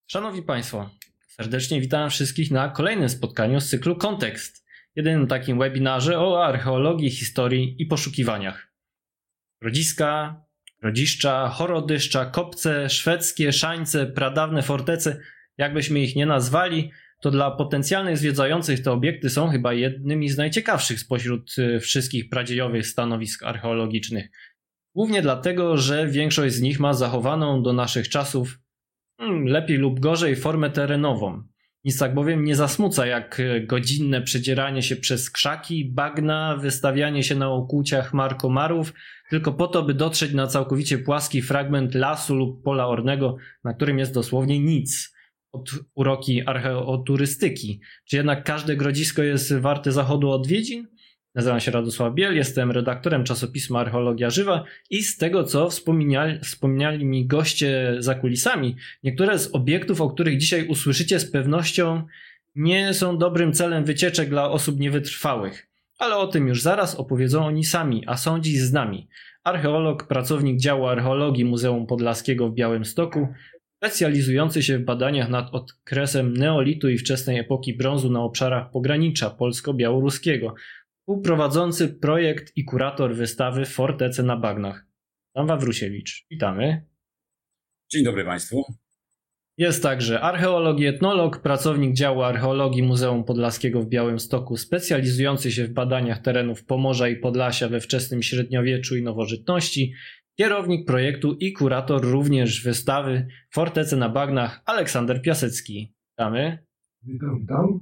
Szanowni Państwo, serdecznie witam wszystkich na kolejnym spotkaniu z cyklu Kontekst, jedynym takim webinarze o archeologii, historii i poszukiwaniach. Grodziska, grodziszcza, horodyszcza, kopce, szwedzkie, szańce, pradawne fortece, jakbyśmy ich nie nazwali, to dla potencjalnych zwiedzających te obiekty są chyba jednymi z najciekawszych spośród wszystkich pradziejowych stanowisk archeologicznych. Głównie dlatego, że większość z nich ma zachowaną do naszych czasów lepiej lub gorzej formę terenową. Nic tak bowiem nie zasmuca jak godzinne przedzieranie się przez krzaki, bagna, wystawianie się na okłuciach chmar komarów, tylko po to, by dotrzeć na całkowicie płaski fragment lasu lub pola ornego, na którym jest dosłownie nic od uroki archeoturystyki. Czy jednak każde grodzisko jest warte zachodu odwiedzin? Nazywam się Radosław Biel, jestem redaktorem czasopisma Archeologia Żywa i z tego, co wspominali mi goście za kulisami, niektóre z obiektów, o których dzisiaj usłyszycie, z pewnością nie są dobrym celem wycieczek dla osób niewytrwałych. Ale o tym już zaraz opowiedzą oni sami, a są dziś z nami. Archeolog, pracownik działu archeologii Muzeum Podlaskiego w Białymstoku, specjalizujący się w badaniach nad okresem neolitu i wczesnej epoki brązu na obszarach pogranicza polsko-białoruskiego, współprowadzący projekt i kurator wystawy Fortece na bagnach. Pan Wawrusiewicz, witamy. Dzień dobry Państwu. Jest także archeolog i etnolog, pracownik działu archeologii Muzeum Podlaskiego w Białymstoku, specjalizujący się w badaniach terenów Pomorza i Podlasia we wczesnym średniowieczu i nowożytności, kierownik projektu i kurator również wystawy Fortece na bagnach Aleksander Piasecki. Witamy. Witam.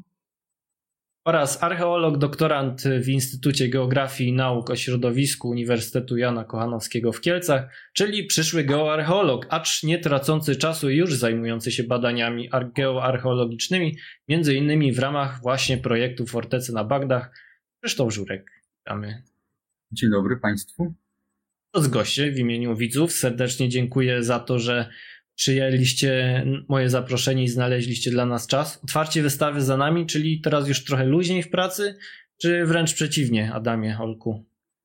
Oraz archeolog, doktorant w Instytucie Geografii i Nauk o Środowisku Uniwersytetu Jana Kochanowskiego w Kielcach, czyli przyszły geoarcheolog, acz nie tracący czasu i już zajmujący się badaniami geoarcheologicznymi, między innymi w ramach właśnie projektu Fortece na bagnach, Krzysztof Żurek. Witamy. Dzień dobry Państwu. Z goście w imieniu widzów serdecznie dziękuję za to, że przyjęliście moje zaproszenie i znaleźliście dla nas czas. Otwarcie wystawy za nami, czyli teraz już trochę luźniej w pracy, czy wręcz przeciwnie, Adamie, Olku?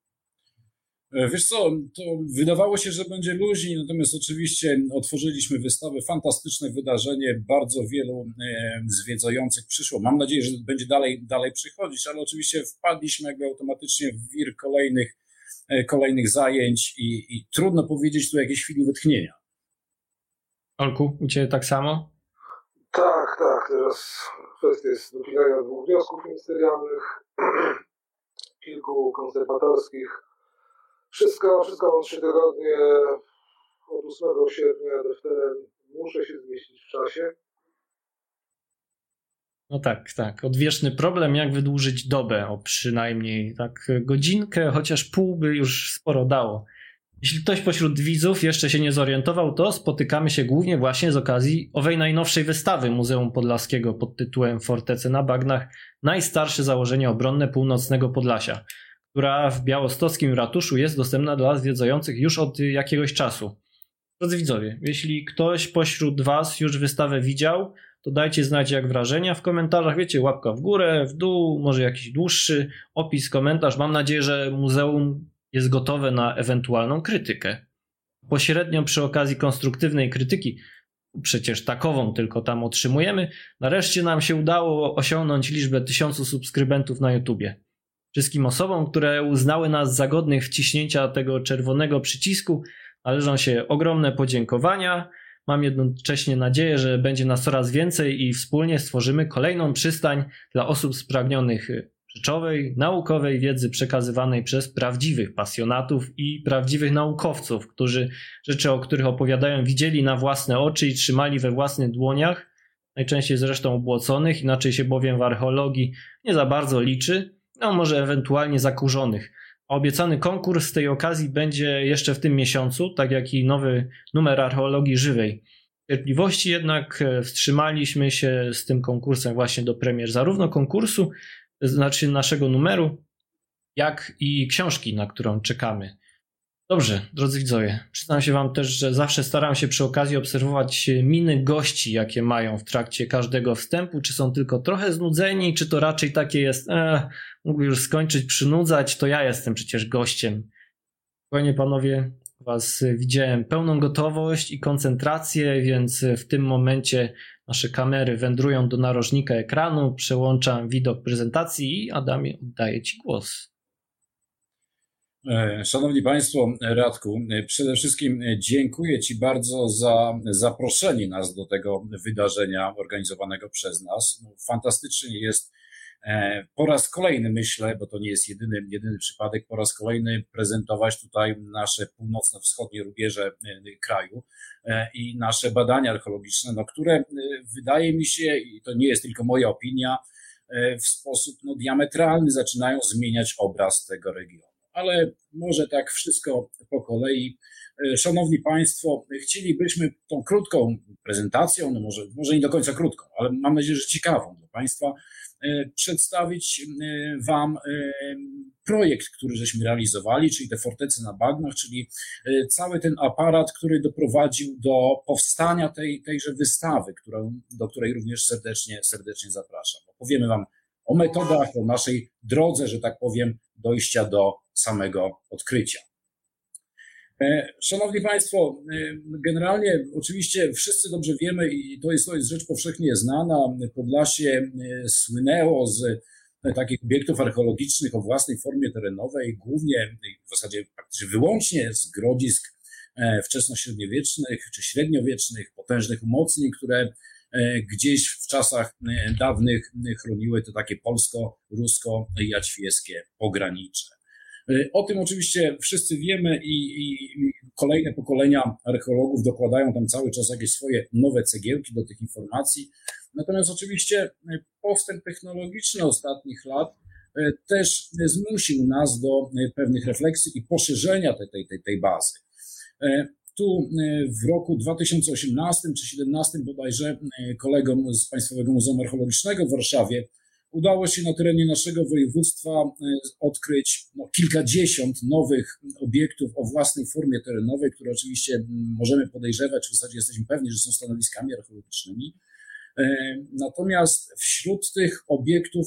Wiesz co, to wydawało się, że będzie luźniej, natomiast oczywiście otworzyliśmy wystawę, fantastyczne wydarzenie, bardzo wielu zwiedzających przyszło. Mam nadzieję, że będzie dalej przychodzić, ale oczywiście wpadliśmy jakby automatycznie w wir kolejnych zajęć i trudno powiedzieć tu jakiejś chwili wytchnienia. Olku, u Ciebie tak samo? Tak. Teraz kwestia jest dopinania 2 wniosków ministerialnych, kilku konserwatorskich. Wszystko mam 3 tygodnie. Od 8 sierpnia jadę w teren. Muszę się zmieścić w czasie. No tak. Odwieczny problem, jak wydłużyć dobę o przynajmniej tak godzinkę, chociaż pół by już sporo dało. Jeśli ktoś pośród widzów jeszcze się nie zorientował, to spotykamy się głównie właśnie z okazji owej najnowszej wystawy Muzeum Podlaskiego pod tytułem Fortece na bagnach, najstarsze założenie obronne północnego Podlasia, która w białostockim ratuszu jest dostępna dla zwiedzających już od jakiegoś czasu. Drodzy widzowie, jeśli ktoś pośród Was już wystawę widział, to dajcie znać jak wrażenia w komentarzach, wiecie, łapka w górę, w dół, może jakiś dłuższy opis, komentarz. Mam nadzieję, że muzeum jest gotowe na ewentualną krytykę. Pośrednio przy okazji konstruktywnej krytyki, przecież takową tylko tam otrzymujemy, nareszcie nam się udało osiągnąć liczbę 1000 subskrybentów na YouTubie. Wszystkim osobom, które uznały nas za godnych wciśnięcia tego czerwonego przycisku, należą się ogromne podziękowania. Mam jednocześnie nadzieję, że będzie nas coraz więcej i wspólnie stworzymy kolejną przystań dla osób spragnionych rzeczowej, naukowej wiedzy przekazywanej przez prawdziwych pasjonatów i prawdziwych naukowców, którzy rzeczy, o których opowiadają, widzieli na własne oczy i trzymali we własnych dłoniach, najczęściej zresztą obłoconych, inaczej się bowiem w archeologii nie za bardzo liczy, może ewentualnie zakurzonych. A obiecany konkurs z tej okazji będzie jeszcze w tym miesiącu, tak jak i nowy numer Archeologii Żywej. W cierpliwości jednak wstrzymaliśmy się z tym konkursem właśnie do premier zarówno konkursu, to znaczy naszego numeru, jak i książki, na którą czekamy. Dobrze, drodzy widzowie, przyznam się Wam też, że zawsze staram się przy okazji obserwować miny gości, jakie mają w trakcie każdego wstępu, czy są tylko trochę znudzeni, czy to raczej takie jest, mógłby już skończyć, przynudzać, to ja jestem przecież gościem. Spokojnie panowie, Was widziałem pełną gotowość i koncentrację, więc w tym momencie nasze kamery wędrują do narożnika ekranu, przełączam widok prezentacji i Adamie, oddaję Ci głos. Szanowni Państwo, Radku, przede wszystkim dziękuję Ci bardzo za zaproszenie nas do tego wydarzenia organizowanego przez nas. Fantastycznie jest po raz kolejny, myślę, bo to nie jest jedyny przypadek, po raz kolejny prezentować tutaj nasze północno-wschodnie rubieże kraju i nasze badania archeologiczne, no, które wydaje mi się, i to nie jest tylko moja opinia, w sposób diametralny zaczynają zmieniać obraz tego regionu. Ale może tak wszystko po kolei. Szanowni Państwo, chcielibyśmy tą krótką prezentacją, no może nie do końca krótką, ale mam nadzieję, że ciekawą dla Państwa, przedstawić Wam projekt, który żeśmy realizowali, czyli te fortece na bagnach, czyli cały ten aparat, który doprowadził do powstania tejże wystawy, do której również serdecznie zapraszam. Opowiemy Wam o metodach, o naszej drodze, że tak powiem, dojścia do samego odkrycia. Szanowni Państwo, generalnie oczywiście wszyscy dobrze wiemy i to jest rzecz powszechnie znana. Podlasie słynęło z takich obiektów archeologicznych o własnej formie terenowej, głównie w zasadzie praktycznie wyłącznie z grodzisk wczesnośredniowiecznych czy średniowiecznych, potężnych umocnień, które gdzieś w czasach dawnych chroniły to takie polsko-rusko-jaćwieskie pogranicze. O tym oczywiście wszyscy wiemy i kolejne pokolenia archeologów dokładają tam cały czas jakieś swoje nowe cegiełki do tych informacji. Natomiast oczywiście postęp technologiczny ostatnich lat też zmusił nas do pewnych refleksji i poszerzenia tej bazy. Tu w roku 2018 czy 2017 bodajże kolegom z Państwowego Muzeum Archeologicznego w Warszawie udało się na terenie naszego województwa odkryć kilkadziesiąt nowych obiektów o własnej formie terenowej, które oczywiście możemy podejrzewać, w zasadzie jesteśmy pewni, że są stanowiskami archeologicznymi. Natomiast wśród tych obiektów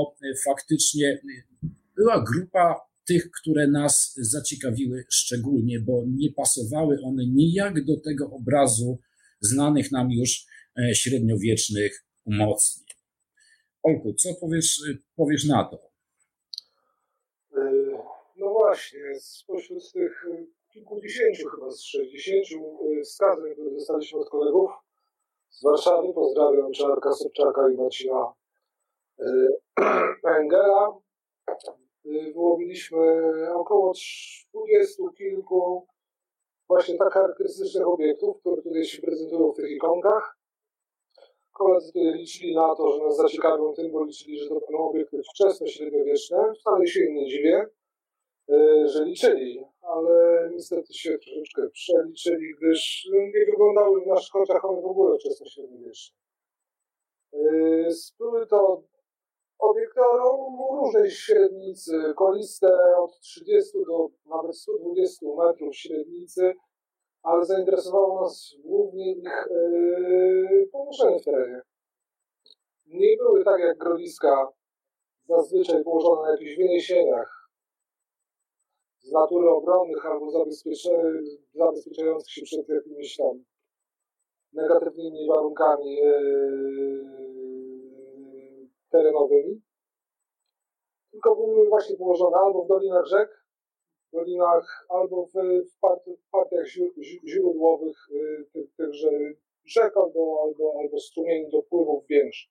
była grupa tych, które nas zaciekawiły szczególnie, bo nie pasowały one nijak do tego obrazu znanych nam już średniowiecznych umocnień. Olku, co powiesz na to? No właśnie, spośród tych kilkudziesięciu, chyba z 60 wskazań, które dostaliśmy od kolegów z Warszawy, pozdrawiam Czarka Sobczaka i Marcina Engela, wyłowiliśmy około 20 kilku właśnie tak charakterystycznych obiektów, które tutaj się prezentują w tych ikonkach. Koledzy tutaj liczyli na to, że nas zaciekawią tym, bo liczyli, że to będą obiekty wczesno-średniowieczne. Wcale się im nie dziwię, że liczyli, ale niestety się troszeczkę przeliczyli, gdyż nie wyglądały w naszych oczach one w ogóle wczesno-średniowieczne. Były to obiekty o różnej średnicy, koliste od 30 do nawet 120 metrów średnicy, ale zainteresowało nas głównie ich położenie w terenie. Nie były tak jak grodziska zazwyczaj położone na jakichś wyniesieniach z natury obronnych albo zabezpieczających się przed jakimiś tam negatywnymi warunkami terenowymi, tylko były właśnie położone albo w dolinach rzek, albo w partiach źródłowych tychże rzek albo strumieni dopływów większych.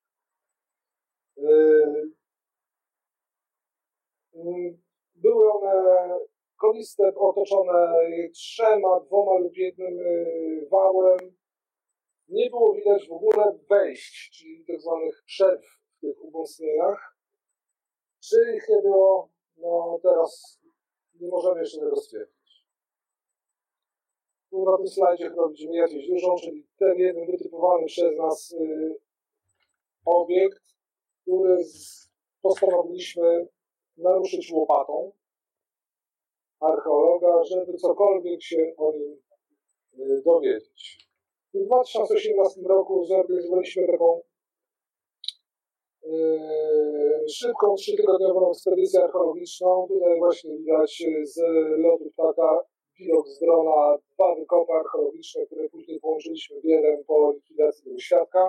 Były one koliste, otoczone 3, 2 lub 1 wałem. Nie było widać w ogóle wejść, czyli tak zwanych przerw w tych umocnieniach. Czy ich nie było? No teraz nie możemy jeszcze tego stwierdzić. Tu na tym slajdzie chyba widzimy jakieś dużą, czyli ten jeden wytypowany przez nas obiekt, który postanowiliśmy naruszyć łopatą archeologa, żeby cokolwiek się o nim dowiedzieć. W 2018 roku zorganizowaliśmy taką szybką, 3-tygodniową ekspedycję archeologiczną. Tutaj właśnie widać z lotu ptaka widok z drona, 2 wykopy archeologiczne, które później połączyliśmy w jeden po likwidacji tego świadka.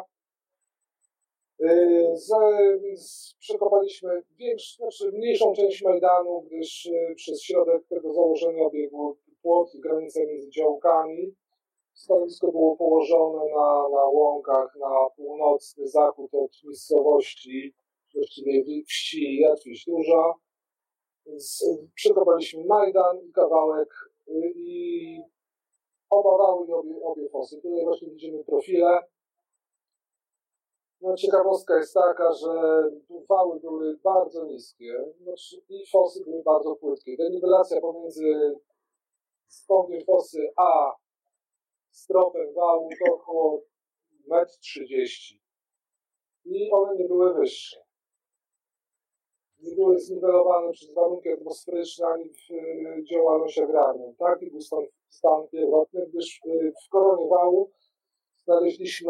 Więc przekopaliśmy mniejszą część Majdanu, gdyż przez środek tego założenia biegł płot i granica między działkami. Stanowisko było położone na łąkach na północny zachód od miejscowości, właściwie wsi Jadwiś Duża. Więc przekopaliśmy Majdan i kawałek i oba wały i obie fosy. Tutaj właśnie widzimy profile. No, ciekawostka jest taka, że wały były bardzo niskie i fosy były bardzo płytkie. Deniwelacja pomiędzy stopniem fosy a stropem wału to około 1,30 m. I one nie były wyższe. Nie były zniwelowane przez warunki atmosferyczne ani w działalność agrarną. Taki był stan pierwotny, gdyż w koronie wału znaleźliśmy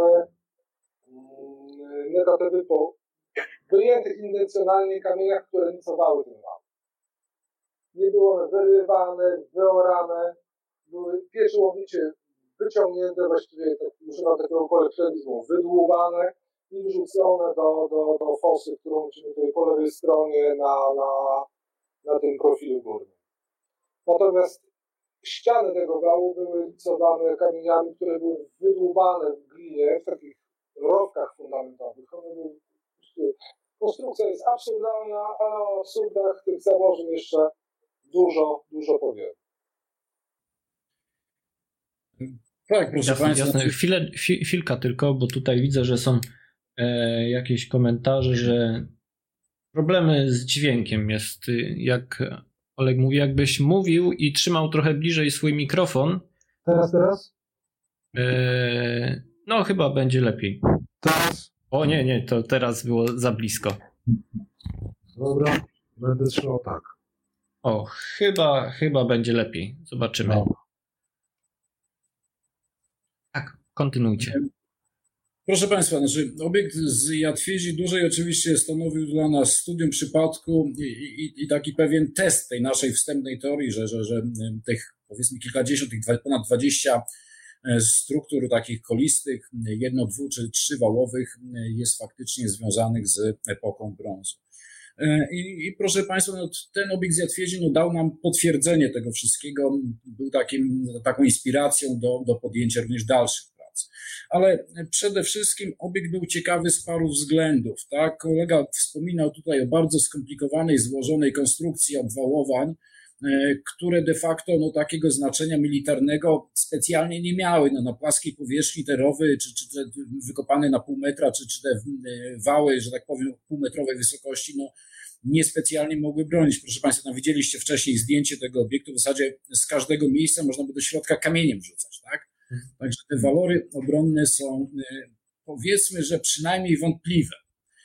negatywy po wyjętych intencjonalnie kamieniach, które nicowały ten wał. Nie były one wyrywane, wyorane, były pieczołowicie wyciągnięte, właściwie używam takiego kolekcjonizmu, wydłubane i wrzucone do fosy, którą widzimy tutaj po lewej stronie na tym profilu górnym. Natomiast ściany tego wału były nicowane kamieniami, które były wydłubane w glinie, w takich rowkach fundamentowych. Konstrukcja jest absurdalna, ale o absurdach tych założeń jeszcze dużo powiem. Tak, proszę Państwa. Jasne. Chwilka tylko, bo tutaj widzę, że są jakieś komentarze, że problemy z dźwiękiem jest, jak Oleg mówi, jakbyś mówił i trzymał trochę bliżej swój mikrofon. Teraz? No chyba będzie lepiej. Teraz? O nie, to teraz było za blisko. Dobra, będę trzymał tak. O, chyba będzie lepiej. Zobaczymy. No. Tak, kontynuujcie. Proszę Państwa, obiekt z Jadwizi Dużej oczywiście stanowił dla nas studium przypadku i taki pewien test tej naszej wstępnej teorii, że tych powiedzmy kilkadziesiąt, ponad 20 struktur takich kolistych, 1-, 2- czy 3-wałowych jest faktycznie związanych z epoką brązu. I proszę Państwa, ten obiekt z Jadwizi dał nam potwierdzenie tego wszystkiego, był taką inspiracją do podjęcia również dalszych prac. Ale przede wszystkim obiekt był ciekawy z paru względów. Tak? Kolega wspominał tutaj o bardzo skomplikowanej, złożonej konstrukcji obwałowań, które de facto takiego znaczenia militarnego specjalnie nie miały. Na płaskiej powierzchni te rowy, czy te wykopane na pół metra, czy te wały, że tak powiem, półmetrowej wysokości, niespecjalnie mogły bronić. Proszę Państwa, widzieliście wcześniej zdjęcie tego obiektu, w zasadzie z każdego miejsca można by do środka kamieniem wrzucać, tak? Także te walory obronne są, powiedzmy, że przynajmniej wątpliwe.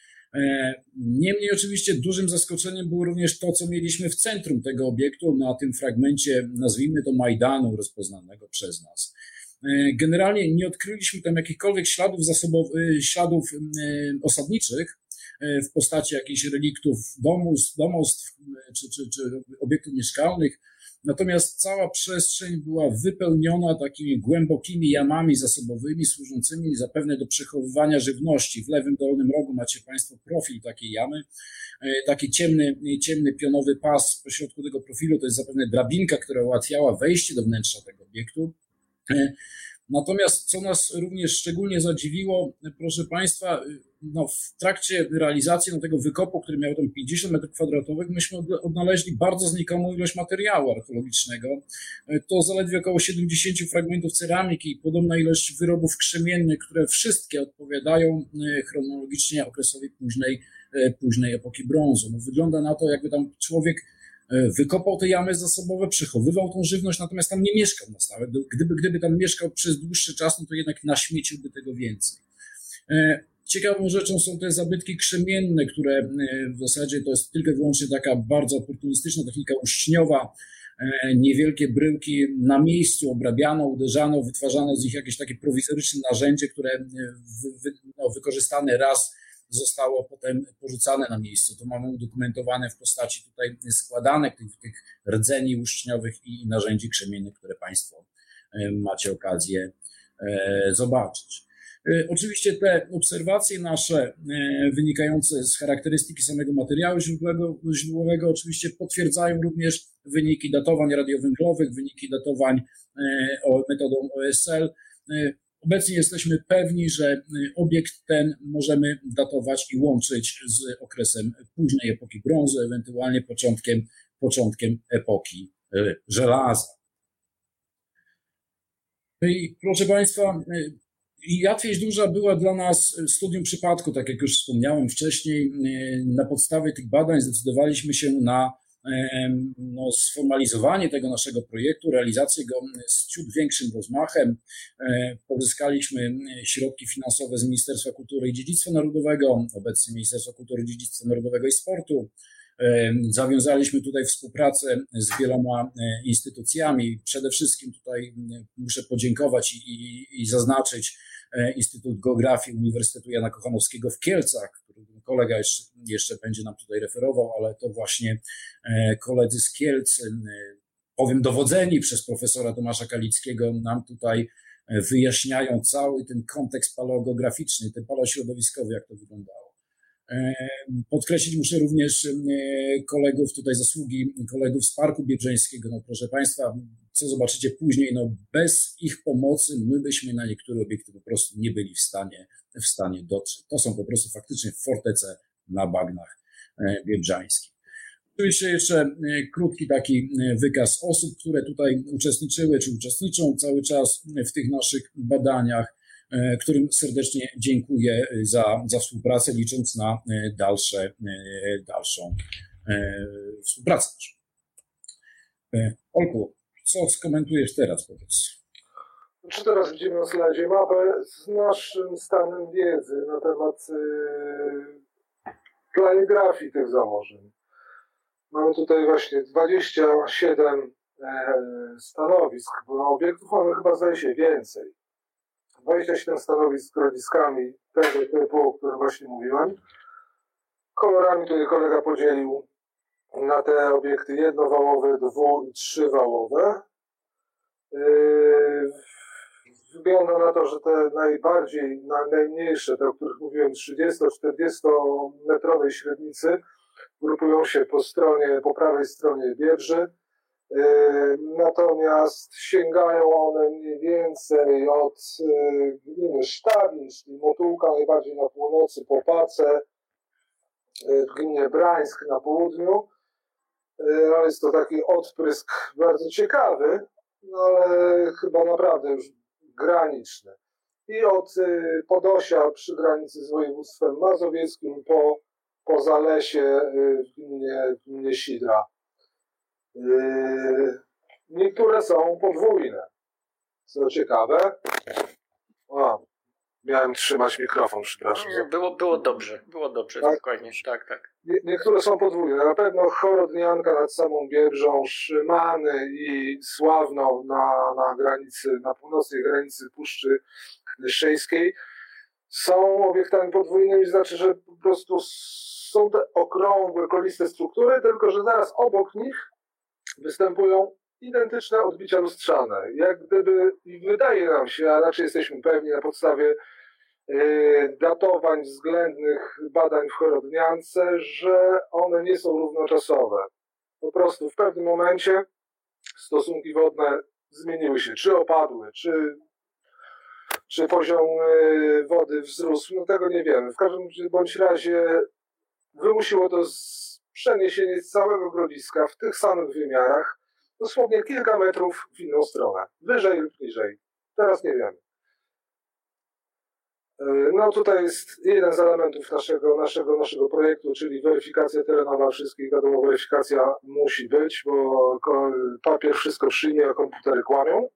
Niemniej oczywiście dużym zaskoczeniem było również to, co mieliśmy w centrum tego obiektu, na tym fragmencie, nazwijmy to Majdanu, rozpoznanego przez nas. Generalnie nie odkryliśmy tam jakichkolwiek śladów osadniczych w postaci jakichś reliktów domostw czy obiektów mieszkalnych. Natomiast cała przestrzeń była wypełniona takimi głębokimi jamami zasobowymi, służącymi zapewne do przechowywania żywności. W lewym dolnym rogu macie Państwo profil takiej jamy. Taki ciemny pionowy pas pośrodku tego profilu to jest zapewne drabinka, która ułatwiała wejście do wnętrza tego obiektu. Natomiast co nas również szczególnie zadziwiło, proszę Państwa, w trakcie realizacji tego wykopu, który miał tam 50 m2, myśmy odnaleźli bardzo znikomą ilość materiału archeologicznego. To zaledwie około 70 fragmentów ceramiki i podobna ilość wyrobów krzemiennych, które wszystkie odpowiadają chronologicznie okresowi późnej epoki brązu. Wygląda na to, jakby tam człowiek wykopał te jamy zasobowe, przechowywał tą żywność, natomiast tam nie mieszkał na stałe. Gdyby tam mieszkał przez dłuższy czas, to jednak naśmieciłby tego więcej. Ciekawą rzeczą są te zabytki krzemienne, które w zasadzie to jest tylko i wyłącznie taka bardzo oportunistyczna technika uszczniowa. Niewielkie bryłki na miejscu obrabiano, uderzano, wytwarzano z nich jakieś takie prowizoryczne narzędzie, które wykorzystane raz zostało potem porzucane na miejscu. To mamy udokumentowane w postaci tutaj składanek tych rdzeni łuszczniowych i narzędzi krzemiennych, które Państwo macie okazję zobaczyć. Oczywiście te obserwacje nasze wynikające z charakterystyki samego materiału źródłowego oczywiście potwierdzają również wyniki datowań radiowęglowych, wyniki datowań metodą OSL. Obecnie jesteśmy pewni, że obiekt ten możemy datować i łączyć z okresem późnej epoki brązu, ewentualnie początkiem epoki żelaza. I proszę Państwa, Jadwieź Duża była dla nas studium przypadku, tak jak już wspomniałem wcześniej. Na podstawie tych badań zdecydowaliśmy się na sformalizowanie tego naszego projektu, realizację go z ciut większym rozmachem. Pozyskaliśmy środki finansowe z Ministerstwa Kultury i Dziedzictwa Narodowego, obecnie Ministerstwa Kultury, Dziedzictwa Narodowego i Sportu. Zawiązaliśmy tutaj współpracę z wieloma instytucjami. Przede wszystkim tutaj muszę podziękować i zaznaczyć Instytut Geografii Uniwersytetu Jana Kochanowskiego w Kielcach, który kolega jeszcze będzie nam tutaj referował, ale to właśnie koledzy z Kielc, powiem dowodzeni przez profesora Tomasza Kalickiego, nam tutaj wyjaśniają cały ten kontekst paleogeograficzny, ten paleośrodowiskowy, jak to wyglądało. Podkreślić muszę również kolegów, tutaj zasługi kolegów z Parku Biebrzańskiego. No proszę Państwa, co zobaczycie później, no bez ich pomocy my byśmy na niektóre obiekty po prostu nie byli w stanie dotrzeć. To są po prostu faktycznie fortece na bagnach biebrzańskich. Oczywiście jeszcze krótki taki wykaz osób, które tutaj uczestniczyły czy uczestniczą cały czas w tych naszych badaniach, którym serdecznie dziękuję za współpracę, licząc na dalszą współpracę. Olku, co skomentujesz teraz, powiedz? Czy teraz widzimy na slajdzie mapę z naszym stanem wiedzy na temat planigrafii tych zamorzeń. Mamy tutaj właśnie 27 stanowisk, bo obiektów mamy chyba zdaje się więcej. 27 stanowisk z grodziskami tego typu, o którym właśnie mówiłem. Kolorami tutaj kolega podzielił na te obiekty jednowałowe, dwu- i trzywałowe. Wygląda na to, że te najmniejsze, te o których mówiłem, 30-40 metrowej średnicy, grupują się po prawej stronie Biebrzy. Natomiast sięgają one mniej więcej od gminy Sztabin, czyli Motułka najbardziej na północy, po Pace, w gminie Brańsk na południu. Ale jest to taki odprysk bardzo ciekawy, no ale chyba naprawdę już graniczny. I od Podosia przy granicy z województwem mazowieckim po Zalesie w gminie Sidra. Niektóre są podwójne, co ciekawe. Miałem trzymać mikrofon, przepraszam. Było dobrze, tak? Spokojnie, tak. Niektóre są podwójne. Na pewno Chorodnianka nad samą Biebrzą, Szymany i Sławno na północnej granicy Puszczy Knyszyńskiej są obiektami podwójnymi, znaczy, że po prostu są te okrągłe, koliste struktury, tylko że zaraz obok nich występują identyczne odbicia lustrzane. Jak gdyby, i wydaje nam się, a raczej jesteśmy pewni na podstawie datowań względnych badań w Chorodniance, że one nie są równoczasowe. Po prostu w pewnym momencie stosunki wodne zmieniły się, czy opadły, czy poziom wody wzrósł, no tego nie wiemy. W każdym bądź razie wymusiło to przeniesienie całego grodziska w tych samych wymiarach, dosłownie kilka metrów w inną stronę, wyżej lub niżej. Teraz nie wiemy. No tutaj jest jeden z elementów naszego projektu, czyli weryfikacja terenowa wszystkich. Wiadomo, weryfikacja musi być, bo papier wszystko przyjmie, a komputery kłamią.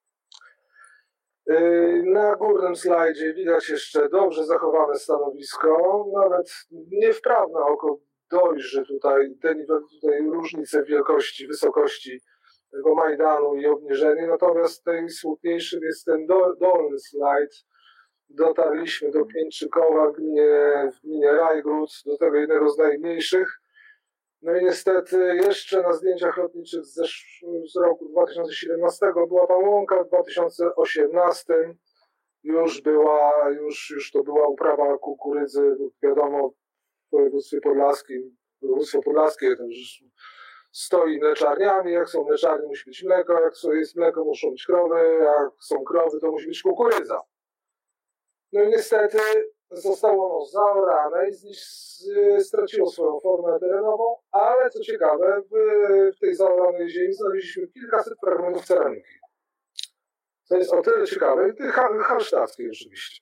Na górnym slajdzie widać jeszcze dobrze zachowane stanowisko, nawet niewprawne oko dojrzy tutaj różnice wielkości, wysokości tego Majdanu i obniżenie, natomiast najsmutniejszym jest ten dolny slajd, dotarliśmy do Pieńczykowa w gminie Rajgród, do tego jednego z najmniejszych. No i niestety jeszcze na zdjęciach lotniczych z roku 2017 była tam łąka, w 2018 już to była uprawa kukurydzy, wiadomo, w województwie podlaskim. Województwo podlaskie to już stoi mleczarniami, jak są mleczarnie musi być mleko, jak jest mleko muszą być krowy, jak są krowy to musi być kukurydza. No i niestety zostało ono zaorane i straciło swoją formę terenową, ale co ciekawe, w tej zaoranej ziemi znaleźliśmy kilkaset fragmentów ceramiki. Co jest o tyle ciekawe, halsztackiej oczywiście.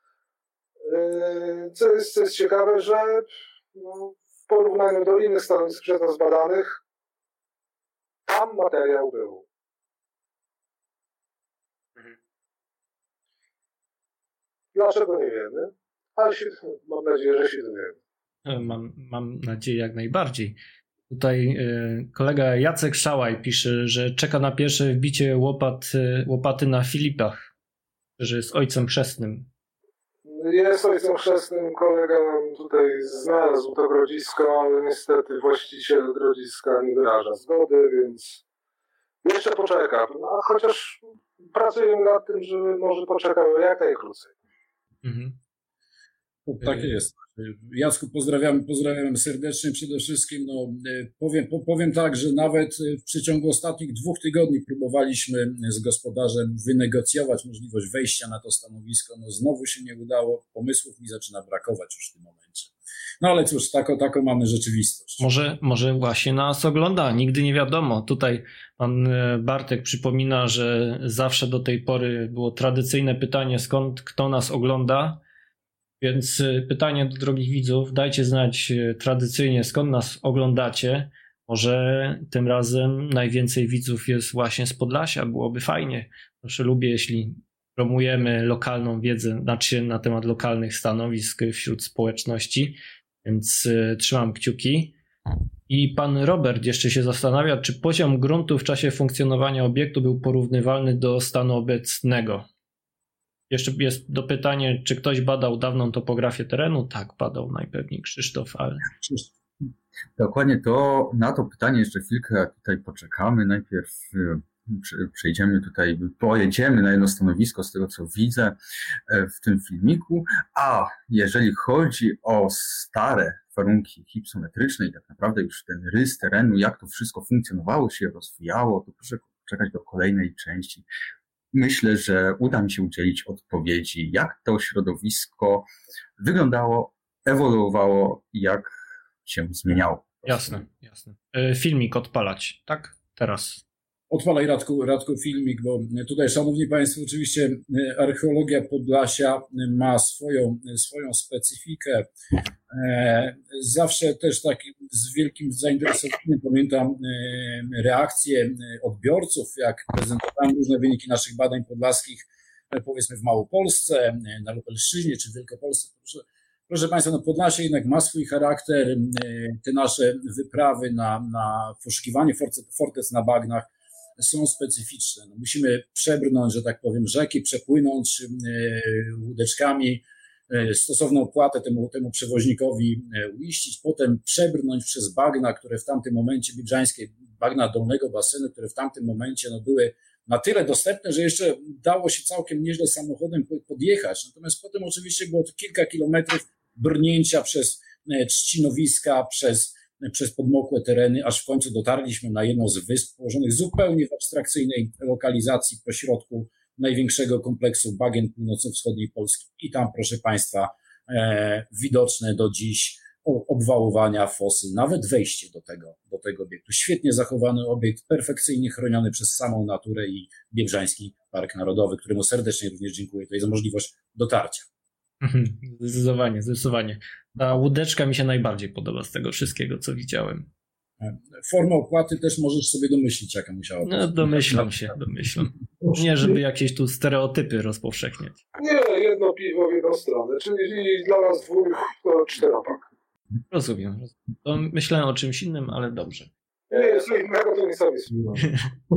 Co jest ciekawe, że w porównaniu do innych stanowisk przez nas badanych, tam materiał był. Dlaczego nie wiemy? Ale mam nadzieję, że się dowiemy. Mam nadzieję jak najbardziej. Tutaj kolega Jacek Szałaj pisze, że czeka na pierwsze wbicie łopaty na Filipach, że jest ojcem chrzestnym. Jest ojcem chrzestnym, kolega nam tutaj znalazł to grodzisko, ale niestety właściciel grodziska nie wyraża zgody, więc jeszcze poczeka. No, chociaż pracujemy nad tym, żeby może poczekał jak najkrócej. Mhm. Tak jest. Jacku, pozdrawiam serdecznie przede wszystkim. No, powiem tak, że nawet w przeciągu ostatnich 2 tygodni próbowaliśmy z gospodarzem wynegocjować możliwość wejścia na to stanowisko. No, znowu się nie udało. Pomysłów mi zaczyna brakować już w tym momencie. No ale cóż, taką mamy rzeczywistość. Może właśnie nas ogląda, nigdy nie wiadomo. Tutaj pan Bartek przypomina, że zawsze do tej pory było tradycyjne pytanie, skąd kto nas ogląda. Więc pytanie do drogich widzów, dajcie znać tradycyjnie, skąd nas oglądacie. Może tym razem najwięcej widzów jest właśnie z Podlasia, byłoby fajnie. Proszę, lubię, jeśli promujemy lokalną wiedzę, znaczy na temat lokalnych stanowisk wśród społeczności, więc trzymam kciuki. I pan Robert jeszcze się zastanawia, czy poziom gruntu w czasie funkcjonowania obiektu był porównywalny do stanu obecnego. Jeszcze jest do pytania, czy ktoś badał dawną topografię terenu? Tak, badał najpewniej Krzysztof, ale... Dokładnie to, na to pytanie jeszcze chwilkę tutaj poczekamy. Najpierw przejdziemy tutaj, pojedziemy na jedno stanowisko z tego, co widzę w tym filmiku. A jeżeli chodzi o stare warunki hipsometryczne i tak naprawdę już ten rys terenu, jak to wszystko funkcjonowało, się rozwijało, to proszę czekać do kolejnej części. Myślę, że uda mi się udzielić odpowiedzi, jak to środowisko wyglądało, ewoluowało i jak się zmieniało. Jasne. Filmik odpalać, tak? Teraz. Odpalaj, Radku, filmik, bo tutaj, szanowni państwo, oczywiście archeologia Podlasia ma swoją specyfikę. Zawsze też tak z wielkim zainteresowaniem pamiętam reakcje odbiorców, jak prezentowałem różne wyniki naszych badań podlaskich, powiedzmy w Małopolsce, na Lubelszczyźnie czy w Wielkopolsce. Proszę państwa, no Podlasie jednak ma swój charakter. Te nasze wyprawy na poszukiwanie fortec na bagnach są specyficzne. No musimy przebrnąć, że tak powiem, rzeki, przepłynąć łódeczkami, stosowną opłatę temu przewoźnikowi uiścić, potem przebrnąć przez bagna, które w tamtym momencie, biebrzańskie bagna dolnego basenu, które w tamtym momencie były na tyle dostępne, że jeszcze dało się całkiem nieźle samochodem podjechać. Natomiast potem oczywiście było to kilka kilometrów brnięcia przez trzcinowiska, przez podmokłe tereny, aż w końcu dotarliśmy na jedną z wysp położonych zupełnie w abstrakcyjnej lokalizacji pośrodku największego kompleksu bagien północno-wschodniej Polski. I tam, proszę państwa, widoczne do dziś obwałowania, fosy, nawet wejście do tego obiektu. Świetnie zachowany obiekt, perfekcyjnie chroniony przez samą naturę i Biebrzański Park Narodowy, któremu serdecznie również dziękuję tutaj za możliwość dotarcia. Zdecydowanie. Ta łódeczka mi się najbardziej podoba z tego wszystkiego, co widziałem. Formę opłaty też możesz sobie domyślić, jaka musiała być. No, domyślam. Nie, żeby jakieś tu stereotypy rozpowszechniać. Nie, jedno piwo w jedną stronę, czyli dla nas dwóch to 4-pak. Rozumiem. To myślałem o czymś innym, ale dobrze. Nie, jest innego, to nie sobie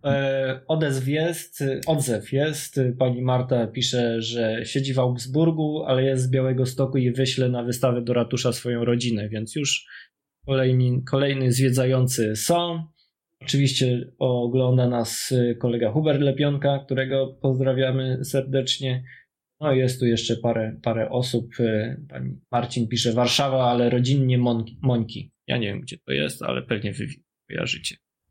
Odzew jest. Pani Marta pisze, że siedzi w Augsburgu, ale jest z Białegostoku i wyśle na wystawę do ratusza swoją rodzinę, więc już kolejny zwiedzający są. Oczywiście ogląda nas kolega Hubert Lepionka, którego pozdrawiamy serdecznie. No jest tu jeszcze parę osób. Pani Marcin pisze Warszawa, ale rodzinnie Mońki. Ja nie wiem, gdzie to jest, ale pewnie wy kojarzycie.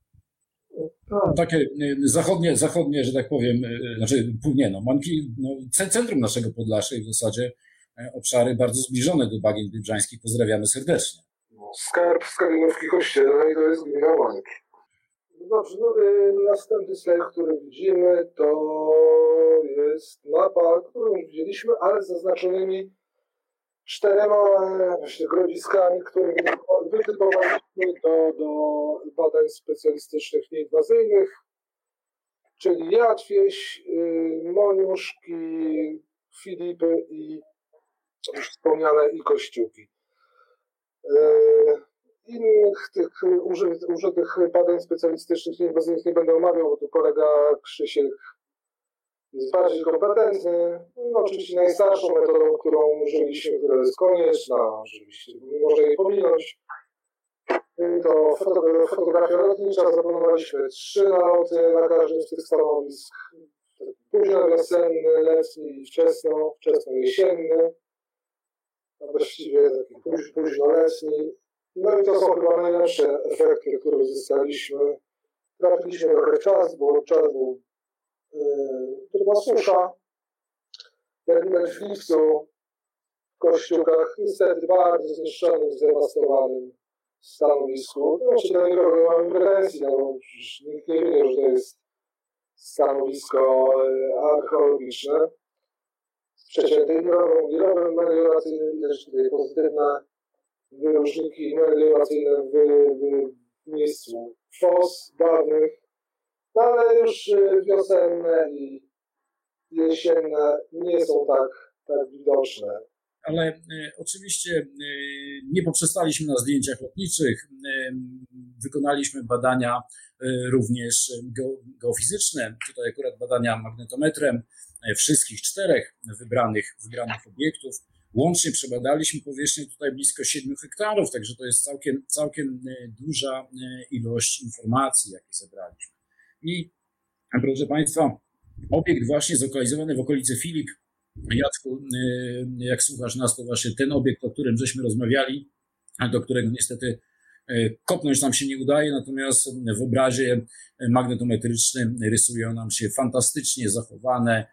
Takie zachodnie, że tak powiem, Mońki, centrum naszego Podlasia i w zasadzie obszary bardzo zbliżone do bagien biebrzańskich. Pozdrawiamy serdecznie. Skarb Skandynawki Kościelnej to jest gmina Mońki. Dobrze, następny slajd, który widzimy, to jest mapa, którą już widzieliśmy, ale z zaznaczonymi 4 grodziskami, które wytypowaliśmy do badań specjalistycznych nieinwazyjnych, czyli Jadwieś, Moniuszki, Filipy i już wspomniane i Kościółki. Innych tych użytych badań specjalistycznych nieinwazyjnych nie będę omawiał, bo tu kolega Krzysiek jest bardziej kompetentny. No, oczywiście najstarszą metodą, którą użyliśmy, która jest konieczna, oczywiście nie można jej pominąć, to fotografia lotnicza. Zaplanowaliśmy 3 naloty na każdym z tych stanowisk. Późno-wiosenny, letni i wczesno-jesienny, a właściwie taki późno-letni. No i to są chyba najlepsze efekty, które uzyskaliśmy. Trafiliśmy trochę w czas, bo to była susza. Jak widać w lipcu w Kościółkach, niestety bardzo zniszczonym, zdewastowanym stanowisku. No, czy do niego nie mamy pretensji, no bo przecież nikt nie wie, że to jest stanowisko archeologiczne. Z przeciętej wirowym melioracyjnym widać tutaj pozytywne wyróżniki melioracyjne w miejscu fos dawnych, ale już wiosenne i jesienne nie są tak widoczne. Ale oczywiście nie poprzestaliśmy na zdjęciach lotniczych. Wykonaliśmy badania również geofizyczne, tutaj akurat badania magnetometrem wszystkich 4 wybranych obiektów. Łącznie przebadaliśmy powierzchnię tutaj blisko 7 hektarów, także to jest całkiem duża ilość informacji, jakie zebraliśmy. I proszę Państwa, obiekt właśnie zlokalizowany w okolicy Filip. Jacku, jak słuchasz nas, to właśnie ten obiekt, o którym żeśmy rozmawiali, do którego niestety kopnąć nam się nie udaje, natomiast w obrazie magnetometrycznym rysują nam się fantastycznie zachowane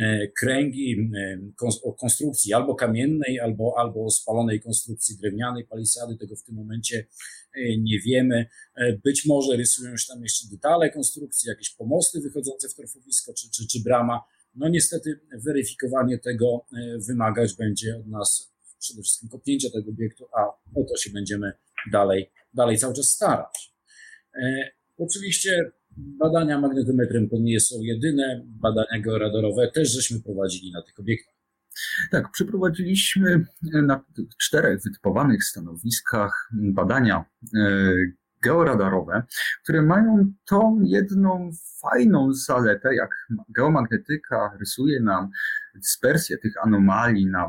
kręgi o konstrukcji albo kamiennej, albo spalonej konstrukcji drewnianej, palisady. Tego w tym momencie nie wiemy. Być może rysują się tam jeszcze detale konstrukcji, jakieś pomosty wychodzące w torfowisko, czy brama. No niestety weryfikowanie tego wymagać będzie od nas przede wszystkim kopnięcia tego obiektu, a o to się będziemy dalej cały czas starać. Oczywiście badania magnetometrem to nie są jedyne, badania georadarowe też żeśmy prowadzili na tych obiektach. Tak, przeprowadziliśmy na 4 wytypowanych stanowiskach badania georadarowe, które mają tą jedną fajną zaletę, jak geomagnetyka rysuje nam dyspersję tych anomalii na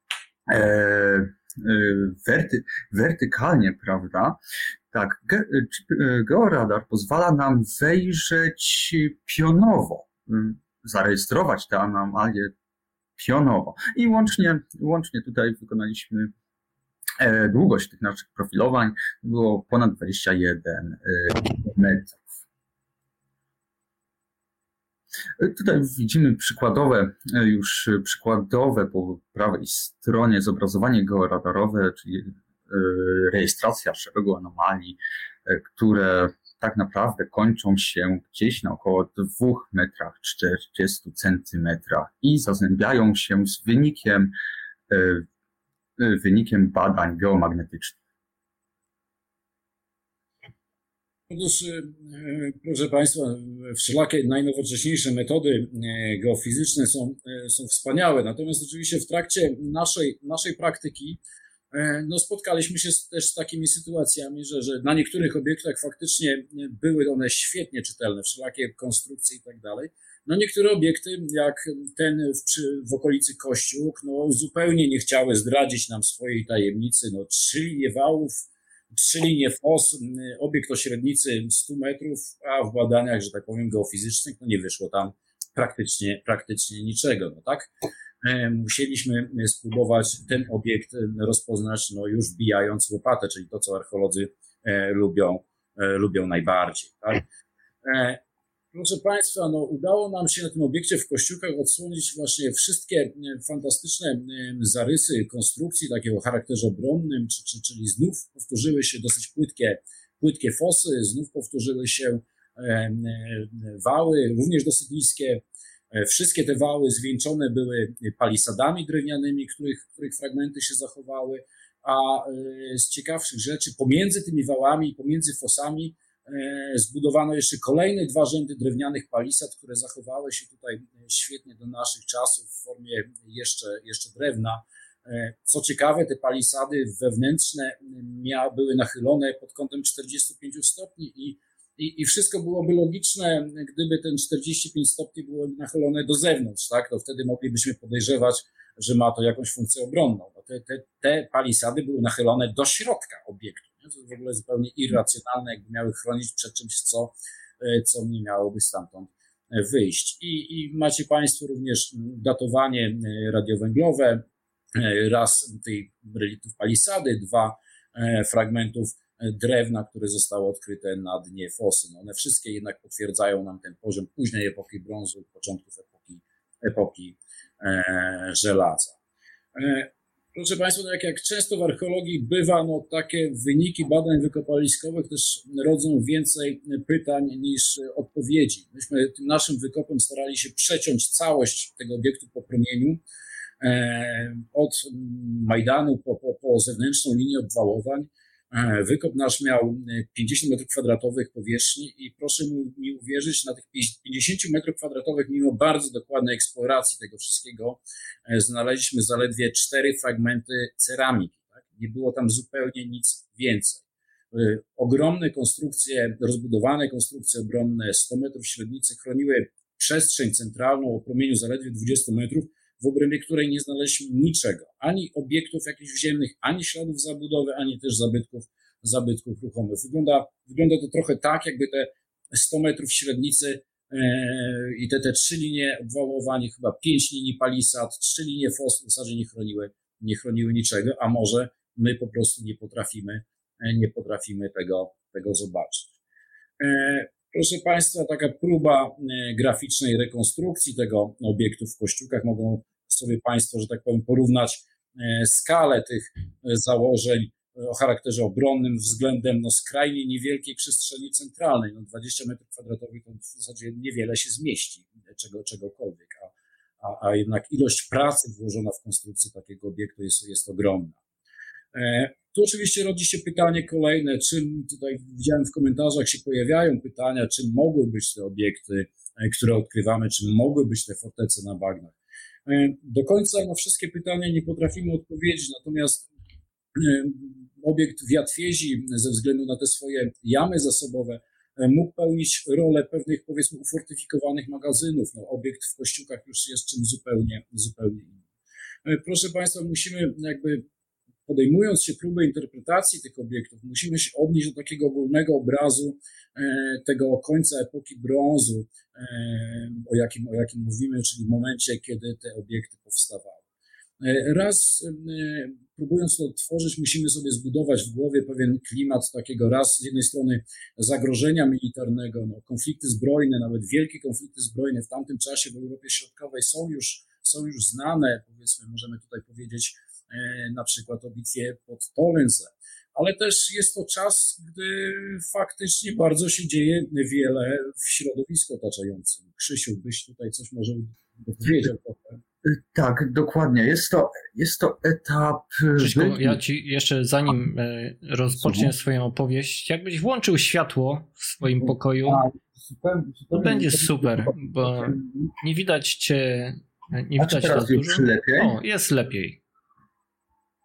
wertykalnie, prawda? Tak, georadar pozwala nam wejrzeć pionowo, zarejestrować te anomalie pionowo. I łącznie tutaj wykonaliśmy długość tych naszych profilowań było ponad 21 metrów. Tutaj widzimy przykładowe po prawej stronie zobrazowanie georadarowe, czyli rejestracja szeregu anomalii, które tak naprawdę kończą się gdzieś na około 2 metrach 40 centymetrach i zazębiają się z wynikiem badań geomagnetycznych. Otóż, proszę Państwa, wszelakie najnowocześniejsze metody geofizyczne są wspaniałe, natomiast oczywiście w trakcie naszej praktyki No, spotkaliśmy się też z takimi sytuacjami, że na niektórych obiektach faktycznie były one świetnie czytelne, wszelakie konstrukcje i tak dalej. No niektóre obiekty, jak ten w okolicy Kościółk, no zupełnie nie chciały zdradzić nam swojej tajemnicy. No 3 linie wałów, 3 linie fos, obiekt o średnicy 100 metrów, a w badaniach, że tak powiem, geofizycznych, no nie wyszło tam praktycznie niczego, no tak? Musieliśmy spróbować ten obiekt rozpoznać, no już wbijając łopatę, czyli to, co archeolodzy lubią najbardziej, tak? Proszę Państwa, no udało nam się na tym obiekcie w Kościółkach odsłonić właśnie wszystkie fantastyczne zarysy konstrukcji takiego o charakterze obronnym, czyli znów powtórzyły się dosyć płytkie fosy, znów powtórzyły się wały, również dosyć niskie. Wszystkie te wały zwieńczone były palisadami drewnianymi, których fragmenty się zachowały, a z ciekawszych rzeczy pomiędzy tymi wałami i pomiędzy fosami zbudowano jeszcze kolejne 2 rzędy drewnianych palisad, które zachowały się tutaj świetnie do naszych czasów w formie jeszcze drewna. Co ciekawe, te palisady wewnętrzne były nachylone pod kątem 45 stopni i wszystko byłoby logiczne, gdyby ten 45 stopni było nachylone do zewnątrz, tak? To wtedy moglibyśmy podejrzewać, że ma to jakąś funkcję obronną. Bo te palisady były nachylone do środka obiektu. Nie? To jest w ogóle zupełnie irracjonalne, jakby miały chronić przed czymś, co nie miałoby stamtąd wyjść. I macie Państwo również datowanie radiowęglowe, raz tych reliktów palisady, 2 fragmentów drewna, które zostały odkryte na dnie fosy. No one wszystkie jednak potwierdzają nam ten poziom późnej epoki brązu, początków epoki żelaza. Proszę Państwa, no jak często w archeologii bywa, no takie wyniki badań wykopaliskowych też rodzą więcej pytań niż odpowiedzi. Myśmy tym naszym wykopem starali się przeciąć całość tego obiektu po promieniu, od Majdanu po zewnętrzną linię obwałowań. Wykop nasz miał 50 m2 powierzchni i proszę mi uwierzyć, na tych 50 m2, mimo bardzo dokładnej eksploracji tego wszystkiego, znaleźliśmy zaledwie 4 fragmenty ceramiki. Tak? Nie było tam zupełnie nic więcej. Ogromne konstrukcje, rozbudowane konstrukcje obronne, 100 metrów średnicy, chroniły przestrzeń centralną o promieniu zaledwie 20 metrów, w obrębie której nie znaleźliśmy niczego, ani obiektów jakichś wziemnych, ani śladów zabudowy, ani też zabytków ruchomych. Wygląda to trochę tak, jakby te 100 metrów średnicy i te 3 linie obwałowań, chyba 5 linii palisad, 3 linie fos w zasadzie nie chroniły niczego, a może my po prostu nie potrafimy tego zobaczyć. Proszę Państwa, taka próba graficznej rekonstrukcji tego obiektu w Kościółkach. Mogą sobie Państwo, że tak powiem, porównać skalę tych założeń o charakterze obronnym względem skrajnie niewielkiej przestrzeni centralnej. 20 m2 to w zasadzie niewiele się zmieści czegokolwiek, a jednak ilość pracy włożona w konstrukcję takiego obiektu jest ogromna. Tu oczywiście rodzi się pytanie kolejne, czym tutaj widziałem w komentarzach się pojawiają pytania, czym mogły być te obiekty, które odkrywamy, czym mogły być te fortece na bagnach. Do końca na wszystkie pytania nie potrafimy odpowiedzieć, natomiast obiekt w Jatwiezi ze względu na te swoje jamy zasobowe mógł pełnić rolę pewnych, powiedzmy, ufortyfikowanych magazynów. Obiekt w Kościółkach już jest czymś zupełnie innym. Proszę Państwa, musimy podejmując się próby interpretacji tych obiektów, musimy się odnieść do takiego ogólnego obrazu tego końca epoki brązu, o jakim mówimy, czyli w momencie, kiedy te obiekty powstawały. Raz próbując to odtworzyć, musimy sobie zbudować w głowie pewien klimat takiego raz z jednej strony zagrożenia militarnego, konflikty zbrojne, nawet wielkie konflikty zbrojne w tamtym czasie w Europie Środkowej są już znane, powiedzmy, możemy tutaj powiedzieć na przykład o bitwie pod Tolensee, ale też jest to czas, gdy faktycznie bardzo się dzieje wiele w środowisku otaczającym. Krzysiu, byś tutaj coś może powiedział trochę. Tak, dokładnie. Jest to etap... Krzyśku, ja ci jeszcze zanim rozpoczniesz swoją opowieść, jakbyś włączył światło w swoim pokoju, to będzie super, bo nie widać cię, nie widać teraz dużo. lepiej? O, jest lepiej.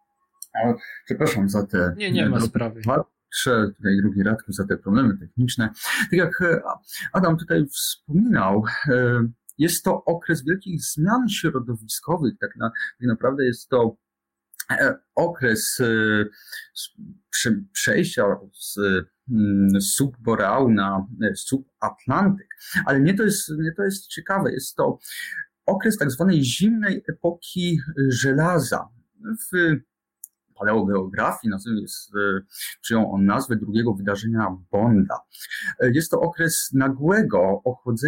Przepraszam za te... Nie ma sprawy. Patrzę tutaj, drugi Radku, za te problemy techniczne. Tak jak Adam tutaj wspominał, jest to okres wielkich zmian środowiskowych. Tak naprawdę jest to okres przejścia z subboreału na subatlantyk. Ale nie to jest ciekawe. Jest to okres tak zwanej zimnej epoki żelaza. W paleogeografii przyjął on nazwę drugiego wydarzenia Bonda. Jest to okres nagłego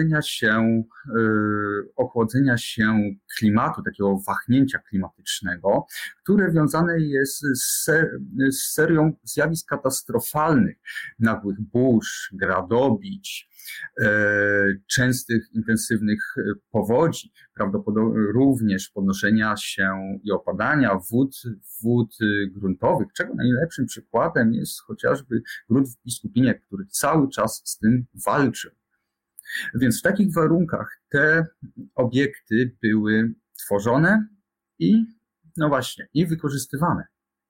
ochłodzenia się klimatu, takiego wahnięcia klimatycznego, które wiązane jest z serią zjawisk katastrofalnych, nagłych burz, gradobić, częstych, intensywnych powodzi, prawdopodobnie również podnoszenia się i opadania wód gruntowych, czego najlepszym przykładem jest chociażby grunt w Biskupinie, który cały czas z tym walczył. Więc w takich warunkach te obiekty były tworzone i wykorzystywane.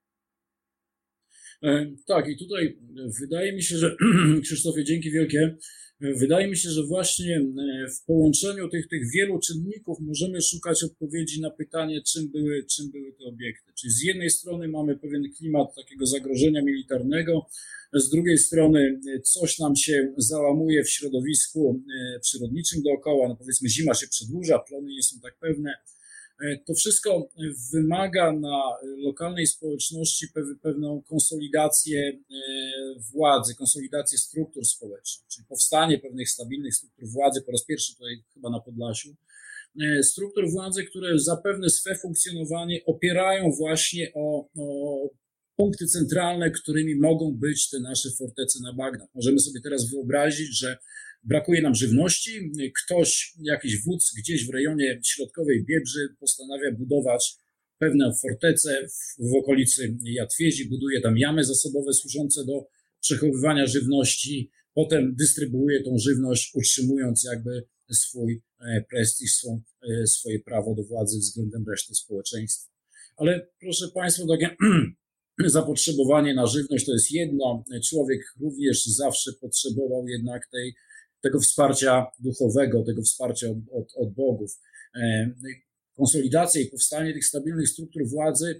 Tak, i tutaj wydaje mi się, że Krzysztofie, dzięki wielkie. Wydaje mi się, że właśnie w połączeniu tych wielu czynników możemy szukać odpowiedzi na pytanie, czym były te obiekty. Czyli z jednej strony mamy pewien klimat takiego zagrożenia militarnego, z drugiej strony coś nam się załamuje w środowisku przyrodniczym dookoła, no powiedzmy zima się przedłuża, plony nie są tak pewne. To wszystko wymaga na lokalnej społeczności pewną konsolidację władzy, konsolidację struktur społecznych, czyli powstanie pewnych stabilnych struktur władzy, po raz pierwszy tutaj chyba na Podlasiu, struktur władzy, które zapewne swe funkcjonowanie opierają właśnie o punkty centralne, którymi mogą być te nasze fortece na bagnach. Możemy sobie teraz wyobrazić, że brakuje nam żywności, jakiś wódz gdzieś w rejonie środkowej Biebrzy postanawia budować pewne fortece w okolicy Jatwiezi, buduje tam jamy zasobowe służące do przechowywania żywności, potem dystrybuuje tą żywność, utrzymując jakby swój prestiż, swoje prawo do władzy względem reszty społeczeństwa. Ale proszę Państwa, takie zapotrzebowanie na żywność to jest jedno. Człowiek również zawsze potrzebował jednak tego wsparcia duchowego, tego wsparcia od bogów. Konsolidacja i powstanie tych stabilnych struktur władzy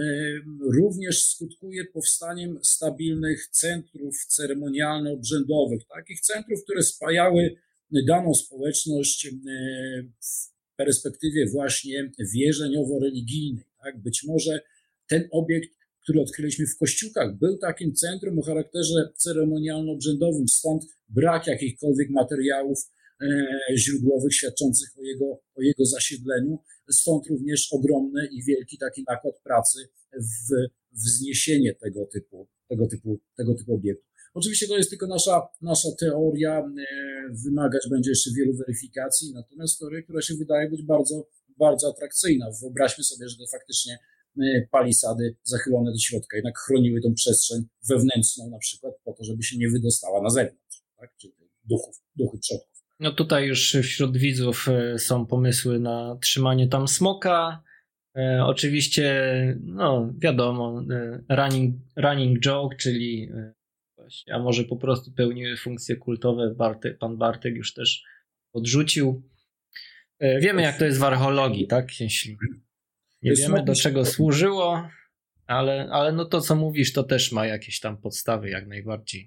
również skutkuje powstaniem stabilnych centrów ceremonialno-obrzędowych, takich centrów, które spajały daną społeczność w perspektywie właśnie wierzeniowo-religijnej. Tak? Być może ten obiekt, który odkryliśmy w Kościółkach, był takim centrum o charakterze ceremonialno-obrzędowym, stąd brak jakichkolwiek materiałów źródłowych świadczących o jego zasiedleniu, stąd również ogromny i wielki taki nakład pracy w wzniesienie tego typu obiektu. Oczywiście to jest tylko nasza teoria, wymagać będzie jeszcze wielu weryfikacji, natomiast teoria, która się wydaje być bardzo, bardzo atrakcyjna. Wyobraźmy sobie, że to faktycznie palisady zachylone do środka jednak chroniły tą przestrzeń wewnętrzną na przykład po to, żeby się nie wydostała na zewnątrz, tak? Czyli duchy przodków. No tutaj już wśród widzów są pomysły na trzymanie tam smoka. Oczywiście, no wiadomo, running joke, czyli właśnie, a może po prostu pełniły funkcje kultowe. Pan Bartek już też odrzucił. Wiemy, jak to jest w archeologii, tak? Jeśli nie wiemy, do czego służyło, ale no to, co mówisz, to też ma jakieś tam podstawy jak najbardziej.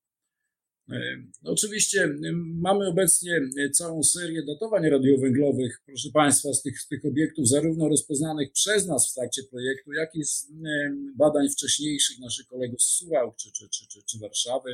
Oczywiście mamy obecnie całą serię datowań radiowęglowych, proszę Państwa, z tych obiektów, zarówno rozpoznanych przez nas w trakcie projektu, jak i z badań wcześniejszych naszych kolegów z Suwałk czy Warszawy.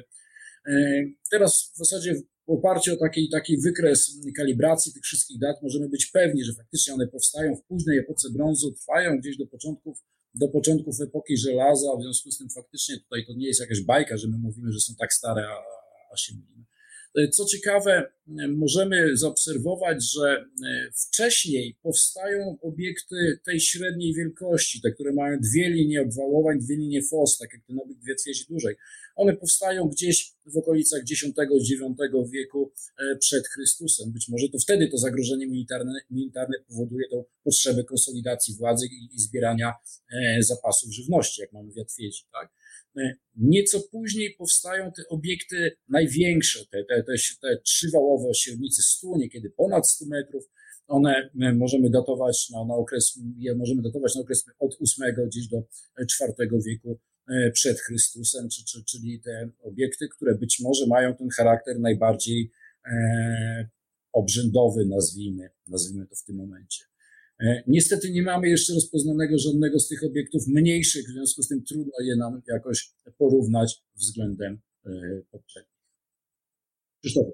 Teraz w zasadzie w oparciu o taki wykres kalibracji tych wszystkich dat możemy być pewni, że faktycznie one powstają w późnej epoce brązu, trwają gdzieś do początków epoki żelaza, w związku z tym faktycznie tutaj to nie jest jakaś bajka, że my mówimy, że są tak stare, a się mylimy. Co ciekawe, możemy zaobserwować, że wcześniej powstają obiekty tej średniej wielkości, te, które mają dwie linie obwałowań, dwie linie fos, tak jak ten obiekt w Jaciezi Dużej. One powstają gdzieś w okolicach X-IX wieku przed Chrystusem. Być może to wtedy to zagrożenie militarne powoduje tą potrzebę konsolidacji władzy i zbierania zapasów żywności, jak mamy w Jatwiedzi, tak? Nieco później powstają te obiekty największe, te trzywałowe ośrednice 100, niekiedy ponad 100 metrów. One możemy datować na okres od VIII gdzieś do IV wieku przed Chrystusem, czyli te obiekty, które być może mają ten charakter najbardziej obrzędowy, nazwijmy to w tym momencie. Niestety nie mamy jeszcze rozpoznanego żadnego z tych obiektów mniejszych, w związku z tym trudno je nam jakoś porównać względem poprzednich. Krzysztof.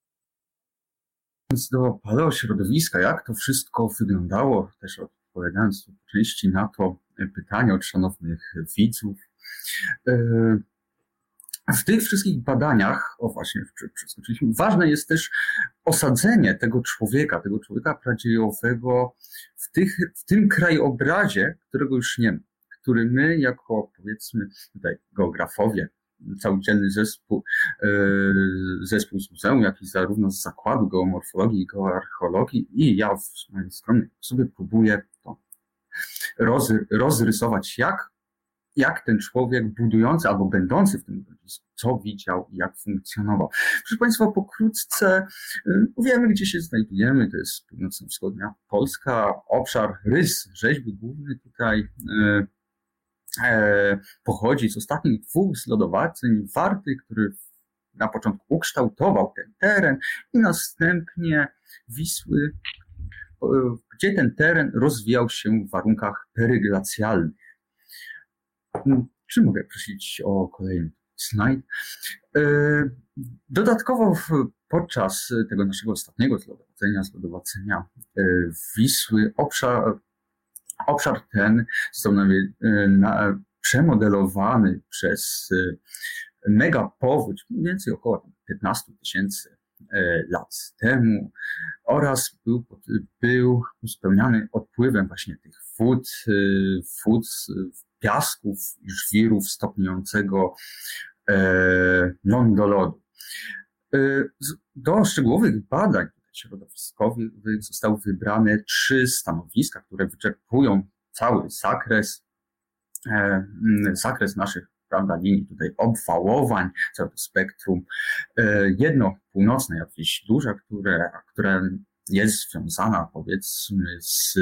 Więc do paleośrodowiska, jak to wszystko wyglądało, też odpowiadając po części na to pytanie od szanownych widzów. W tych wszystkich badaniach, właśnie przeskoczyliśmy, ważne jest też osadzenie tego człowieka pradziejowego w tym krajobrazie, którego już nie ma, który my jako, powiedzmy, tutaj geografowie, całodzielny zespół z muzeum, jak i zarówno z Zakładu Geomorfologii i Geoarcheologii i ja w mojej skromnej sobie próbuję to rozrysować, jak ten człowiek budujący albo będący w tym grodzisku, co widział i jak funkcjonował. Proszę Państwa, pokrótce wiemy, gdzie się znajdujemy. To jest północno-wschodnia Polska, obszar rys rzeźby główny tutaj pochodzi z ostatnich dwóch zlodowaceń Warty, który na początku ukształtował ten teren i następnie Wisły, gdzie ten teren rozwijał się w warunkach peryglacjalnych. Czy mogę prosić o kolejny slajd? Dodatkowo podczas tego naszego ostatniego zlodowacenia Wisły obszar ten został przemodelowany przez megapowódź mniej więcej około 15 000 lat temu oraz był spełniany odpływem właśnie tych wód, piasków i żwirów stopniującego lądolodu. Do szczegółowych badań środowiskowych zostały wybrane 3 stanowiska, które wyczerpują cały zakres naszych, prawda, linii tutaj obwałowań, całego spektrum. Jedno północne, Jatwieś Duża, które jest związana, powiedzmy, z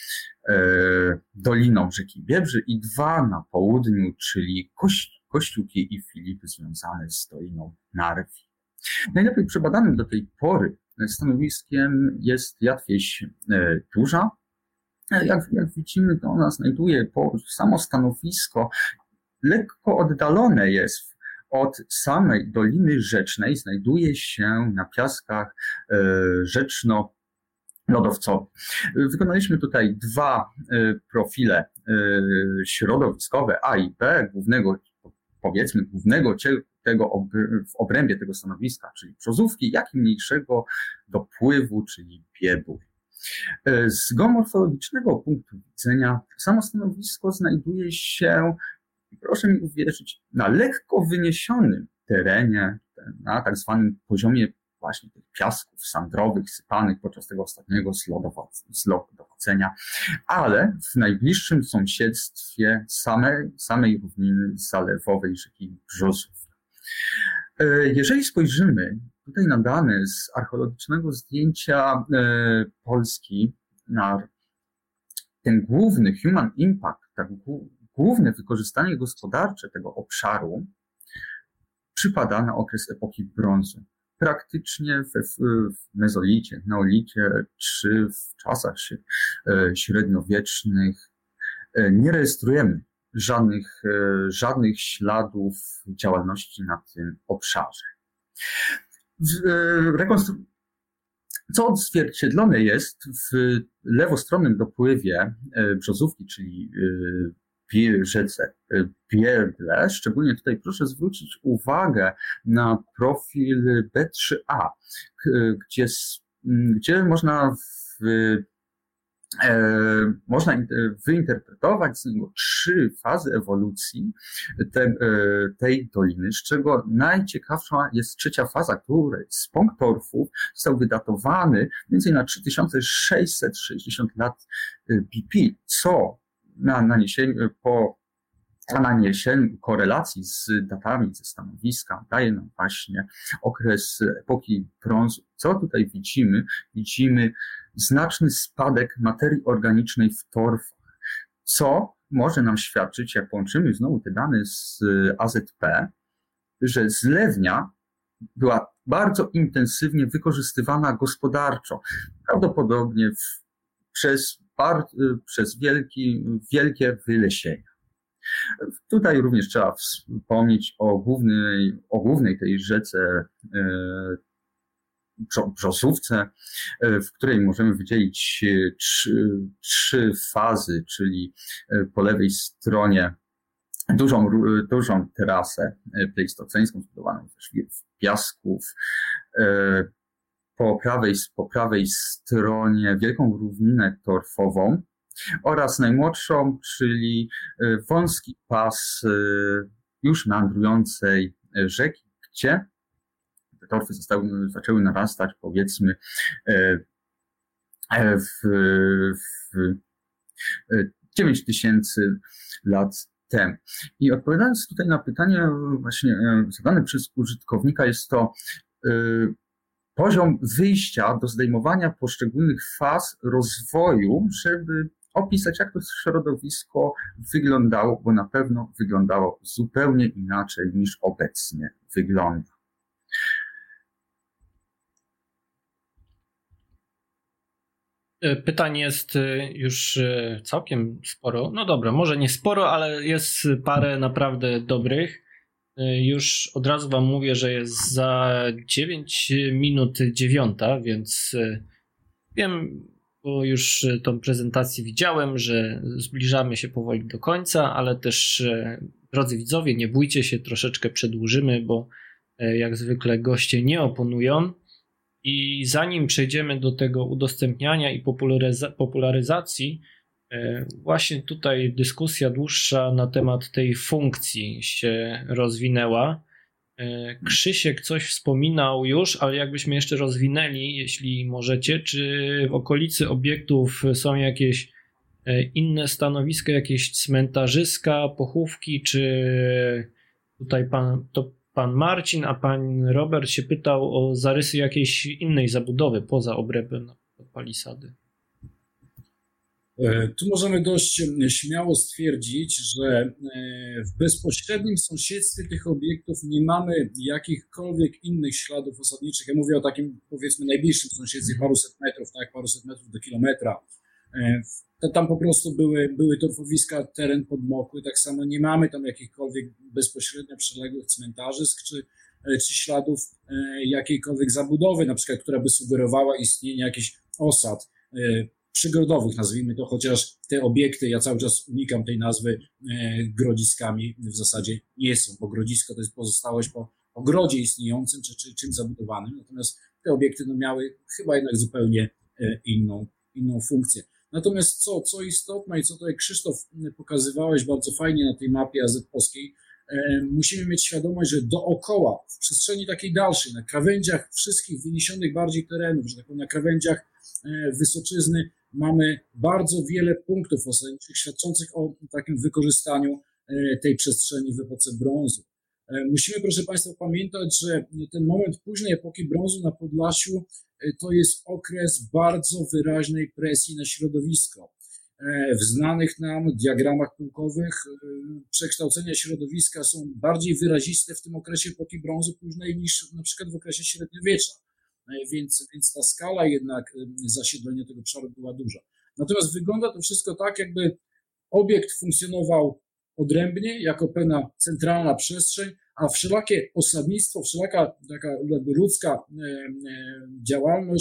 doliną rzeki Biebrzy, i 2 na południu, czyli Kościółki i Filipy, związane z doliną Narwi. Najlepiej przebadanym do tej pory stanowiskiem jest Jatwieś Duża. Jak widzimy, to ona znajduje samo stanowisko, lekko oddalone jest od samej Doliny Rzecznej, znajduje się na piaskach rzeczno-lodowcowych. Wykonaliśmy tutaj 2 profile środowiskowe A i B, głównego tego w obrębie tego stanowiska, czyli brzozówki, jak i mniejszego dopływu, czyli biebór. Z geomorfologicznego punktu widzenia samo stanowisko znajduje się, proszę mi uwierzyć, na lekko wyniesionym terenie, na tak zwanym poziomie właśnie tych piasków sandrowych sypanych podczas tego ostatniego zlodowacenia, ale w najbliższym sąsiedztwie samej równiny zalewowej rzeki Brzozów. Jeżeli spojrzymy tutaj na dane z archeologicznego zdjęcia Polski, na ten główny human impact, tak główne wykorzystanie gospodarcze tego obszaru przypada na okres epoki brązu. Praktycznie w mezolicie, neolicie czy w czasach średniowiecznych nie rejestrujemy żadnych śladów działalności na tym obszarze. Co odzwierciedlone jest w lewostronnym dopływie Brzozówki, czyli rzece Bierdle. Szczególnie tutaj proszę zwrócić uwagę na profil B3A, gdzie można wyinterpretować z niego 3 fazy ewolucji tej doliny, z czego najciekawsza jest 3. faza, której spąk torfów został wydatowany więcej na 3660 lat BP, co na naniesieniu korelacji z datami ze stanowiska daje nam właśnie okres epoki brązu. Co tutaj widzimy? Widzimy znaczny spadek materii organicznej w torfach, co może nam świadczyć, jak połączymy znowu te dane z AZP, że zlewnia była bardzo intensywnie wykorzystywana gospodarczo, prawdopodobnie przez wielkie wylesienia. Tutaj również trzeba wspomnieć o głównej tej rzece Brzozówce, w której możemy wydzielić 3 fazy, czyli po lewej stronie dużą terasę pleistoceńską zbudowaną z piasków, po prawej stronie wielką równinę torfową oraz najmłodszą, czyli wąski pas już meandrującej rzeki, gdzie te torfy zaczęły narastać, powiedzmy, w 9000 lat temu. I odpowiadając tutaj na pytanie właśnie zadane przez użytkownika, jest to poziom wyjścia do zdejmowania poszczególnych faz rozwoju, żeby opisać, jak to środowisko wyglądało, bo na pewno wyglądało zupełnie inaczej niż obecnie wygląda. Pytań jest już całkiem sporo. No dobra, może nie sporo, ale jest parę naprawdę dobrych. Już od razu wam mówię, że jest za 9 minut 9, więc wiem, bo już tą prezentację widziałem, że zbliżamy się powoli do końca, ale też drodzy widzowie, nie bójcie się, troszeczkę przedłużymy, bo jak zwykle goście nie oponują. I zanim przejdziemy do tego udostępniania i popularyzacji, właśnie tutaj dyskusja dłuższa na temat tej funkcji się rozwinęła. Krzysiek coś wspominał już, ale jakbyśmy jeszcze rozwinęli, jeśli możecie, czy w okolicy obiektów są jakieś inne stanowiska, jakieś cmentarzyska, pochówki, czy tutaj pan Marcin, a pan Robert się pytał o zarysy jakiejś innej zabudowy poza obrębem palisady. Tu możemy dość śmiało stwierdzić, że w bezpośrednim sąsiedztwie tych obiektów nie mamy jakichkolwiek innych śladów osadniczych. Ja mówię o takim, powiedzmy, najbliższym sąsiedztwie, paręset metrów do kilometra. Tam po prostu były torfowiska, teren podmokły, tak samo nie mamy tam jakichkolwiek bezpośrednio przyległych cmentarzysk czy śladów jakiejkolwiek zabudowy, na przykład, która by sugerowała istnienie jakichś osad przygrodowych, nazwijmy to, chociaż te obiekty, ja cały czas unikam tej nazwy, grodziskami w zasadzie nie są, bo grodzisko to jest pozostałość po ogrodzie istniejącym czy czymś zabudowanym, natomiast te obiekty miały chyba jednak zupełnie inną funkcję. Natomiast co istotne i co tutaj Krzysztof pokazywałeś bardzo fajnie na tej mapie AZ-owskiej, musimy mieć świadomość, że dookoła, w przestrzeni takiej dalszej, na krawędziach wszystkich wyniesionych bardziej terenów, że tak powiem, na krawędziach Wysoczyzny mamy bardzo wiele punktów osadniczych świadczących o takim wykorzystaniu tej przestrzeni w epoce brązu. Musimy, proszę Państwa, pamiętać, że ten moment późnej epoki brązu na Podlasiu to jest okres bardzo wyraźnej presji na środowisko. W znanych nam diagramach pyłkowych przekształcenia środowiska są bardziej wyraziste w tym okresie epoki brązu późnej niż na przykład w okresie średniowiecza. Więc ta skala jednak zasiedlenia tego obszaru była duża. Natomiast wygląda to wszystko tak, jakby obiekt funkcjonował odrębnie, jako pewna centralna przestrzeń, a wszelakie osadnictwo, wszelaka taka jakby ludzka działalność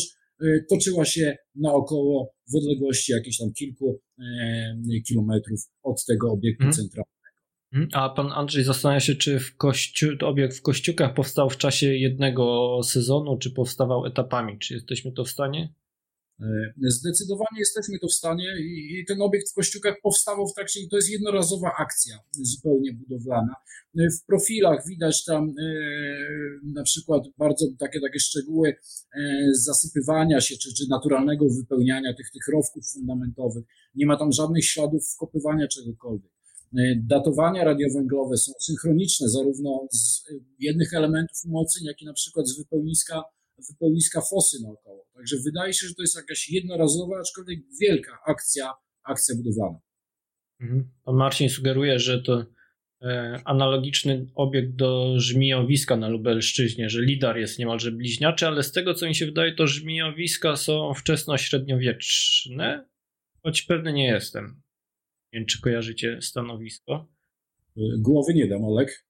toczyła się naokoło w odległości jakichś tam kilku kilometrów od tego obiektu centralnego. A pan Andrzej zastanawia się, czy obiekt w Kościukach powstał w czasie jednego sezonu, czy powstawał etapami? Czy jesteśmy to w stanie? Zdecydowanie jesteśmy to w stanie i ten obiekt w Kościukach powstawał w trakcie, to jest jednorazowa akcja zupełnie budowlana. W profilach widać tam na przykład bardzo takie szczegóły zasypywania się czy naturalnego wypełniania tych rowków fundamentowych. Nie ma tam żadnych śladów wkopywania czegokolwiek. Datowania radiowęglowe są synchroniczne zarówno z jednych elementów umocnień, jak i na przykład z wypełniska fosy naokoło. Także wydaje się, że to jest jakaś jednorazowa, aczkolwiek wielka akcja budowlana. Pan Marcin sugeruje, że to analogiczny obiekt do żmijowiska na Lubelszczyźnie, że Lidar jest niemalże bliźniaczy, ale z tego, co mi się wydaje, to żmijowiska są wczesnośredniowieczne, choć pewny nie jestem. Nie wiem, czy kojarzycie stanowisko? Głowy nie dam, Olek.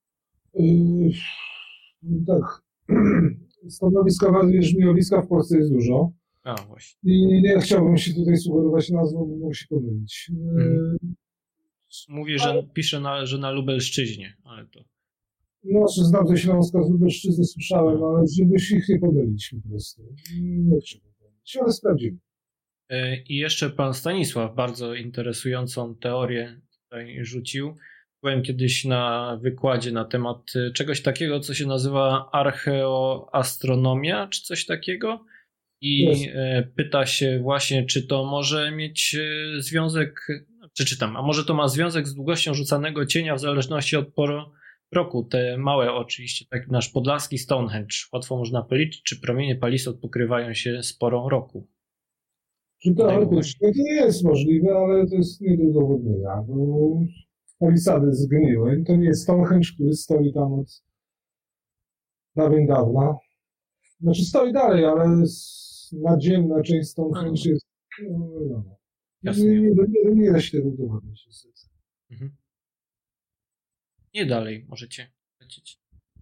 Tak. Stanowiska żmijowiska w Polsce jest dużo. A, właśnie. I nie chciałbym się tutaj sugerować nazwą, bo mogę się pomylić. Mówi, że pisze, że na Lubelszczyźnie, ale to... No, znam ze Śląska, z Lubelszczyzny słyszałem, ale żeby się ich nie pomylić po prostu. Nie chciałbym pomylić, ale sprawdzimy. I jeszcze pan Stanisław bardzo interesującą teorię tutaj rzucił. Byłem kiedyś na wykładzie na temat czegoś takiego, co się nazywa archeoastronomia, czy coś takiego. I pyta się właśnie, czy to może mieć związek, czy czytam, a może to ma związek z długością rzucanego cienia w zależności od pory roku. Te małe oczywiście, tak nasz podlaski Stonehenge, łatwo można policzyć, czy promienie palisod pokrywają się z porą roku. Teoretycznie to jest możliwe, ale to jest nie do udowodnienia, bo palisady zgniły. To nie jest Stonehenge, który stoi tam od dawna. Znaczy stoi dalej, ale nadziemna część Stonehenge jest... No. Nie da się tego udowodnić. Nie dalej możecie lecieć.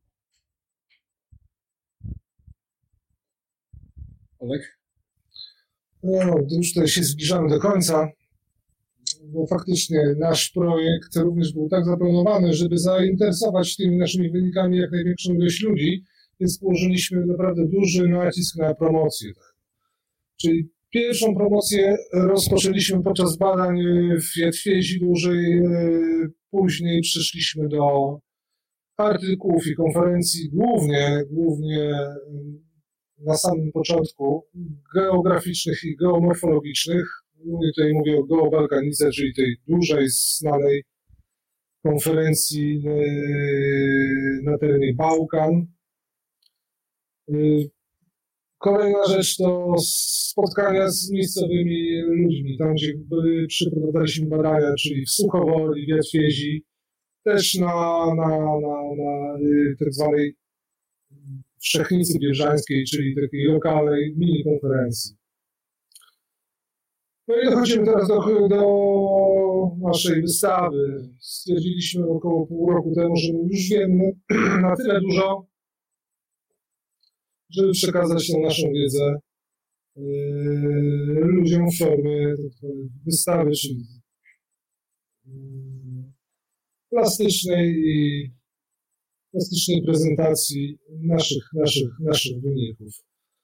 Olek? No, już tutaj się zbliżamy do końca, bo faktycznie nasz projekt również był tak zaplanowany, żeby zainteresować tymi naszymi wynikami jak największą ilość ludzi, więc położyliśmy naprawdę duży nacisk na promocję. Czyli pierwszą promocję rozpoczęliśmy podczas badań w Jadwiezi dłużej, później przeszliśmy do artykułów i konferencji, głównie na samym początku geograficznych i geomorfologicznych. Tutaj mówię o geobalkanice, czyli tej dużej, znanej konferencji na terenie Bałkan. Kolejna rzecz to spotkania z miejscowymi ludźmi, tam gdzie przeprowadzaliśmy badania, czyli w Suchowoli, w Jadwiezi, też na tak zwanej Wszechnicy Biebrzańskiej, czyli takiej lokalnej mini konferencji. No i dochodzimy teraz do naszej wystawy. Stwierdziliśmy około pół roku temu, że już wiemy na tyle dużo, żeby przekazać tą naszą wiedzę ludziom w formie wystawy, czyli plastycznej prezentacji naszych wyników.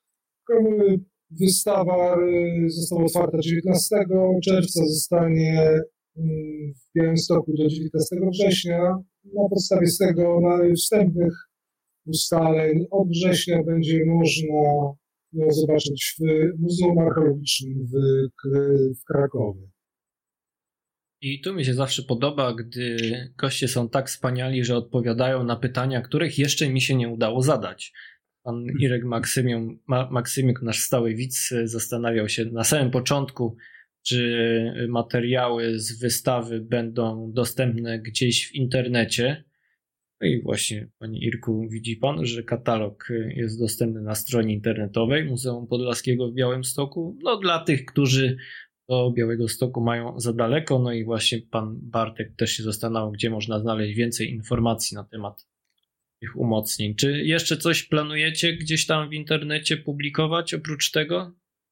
Wystawa została otwarta 19 czerwca, zostanie w Białymstoku do 19 września. Na podstawie z tego wstępnych ustaleń od września będzie można ją zobaczyć w Muzeum Archeologicznym w Krakowie. I tu mi się zawsze podoba, gdy goście są tak wspaniali, że odpowiadają na pytania, których jeszcze mi się nie udało zadać. Pan Irek Maksymiuk, nasz stały widz, zastanawiał się na samym początku, czy materiały z wystawy będą dostępne gdzieś w internecie. No i właśnie, panie Irku, widzi pan, że katalog jest dostępny na stronie internetowej Muzeum Podlaskiego w Białymstoku. No dla tych, którzy do Białegostoku mają za daleko. No i właśnie pan Bartek też się zastanawiał, gdzie można znaleźć więcej informacji na temat tych umocnień. Czy jeszcze coś planujecie gdzieś tam w internecie publikować oprócz tego?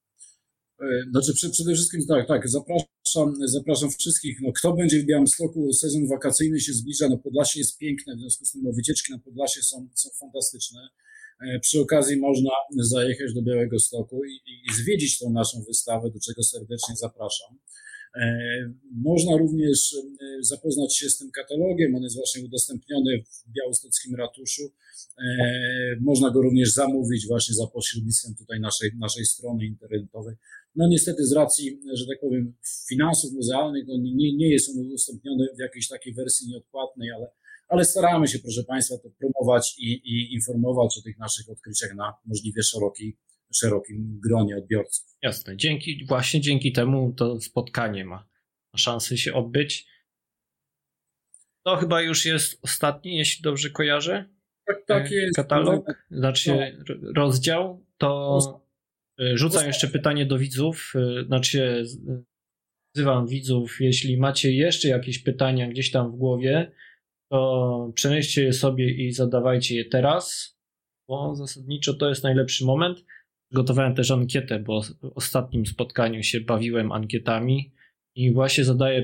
Znaczy przede wszystkim tak, zapraszam wszystkich. No, kto będzie w Białymstoku, sezon wakacyjny się zbliża, no Podlasie jest piękne, w związku z tym wycieczki na Podlasie są fantastyczne. Przy okazji można zajechać do Białegostoku i zwiedzić tą naszą wystawę, do czego serdecznie zapraszam. Można również zapoznać się z tym katalogiem, on jest właśnie udostępniony w białostockim ratuszu. Można go również zamówić właśnie za pośrednictwem tutaj naszej strony internetowej. No niestety z racji, że tak powiem, finansów muzealnych, no nie jest on udostępniony w jakiejś takiej wersji nieodpłatnej, ale staramy się, proszę Państwa, to promować i informować o tych naszych odkryciach na możliwie szerokim gronie odbiorców. Jasne. Dzięki temu to spotkanie ma szansę się odbyć. To chyba już jest ostatni, jeśli dobrze kojarzę. Tak jest. Katalog, znaczy rozdział, to rzucam jeszcze pytanie do widzów, wzywam widzów, jeśli macie jeszcze jakieś pytania gdzieś tam w głowie, to przenieście je sobie i zadawajcie je teraz, bo zasadniczo to jest najlepszy moment. Przygotowałem też ankietę, bo w ostatnim spotkaniu się bawiłem ankietami i właśnie zadaję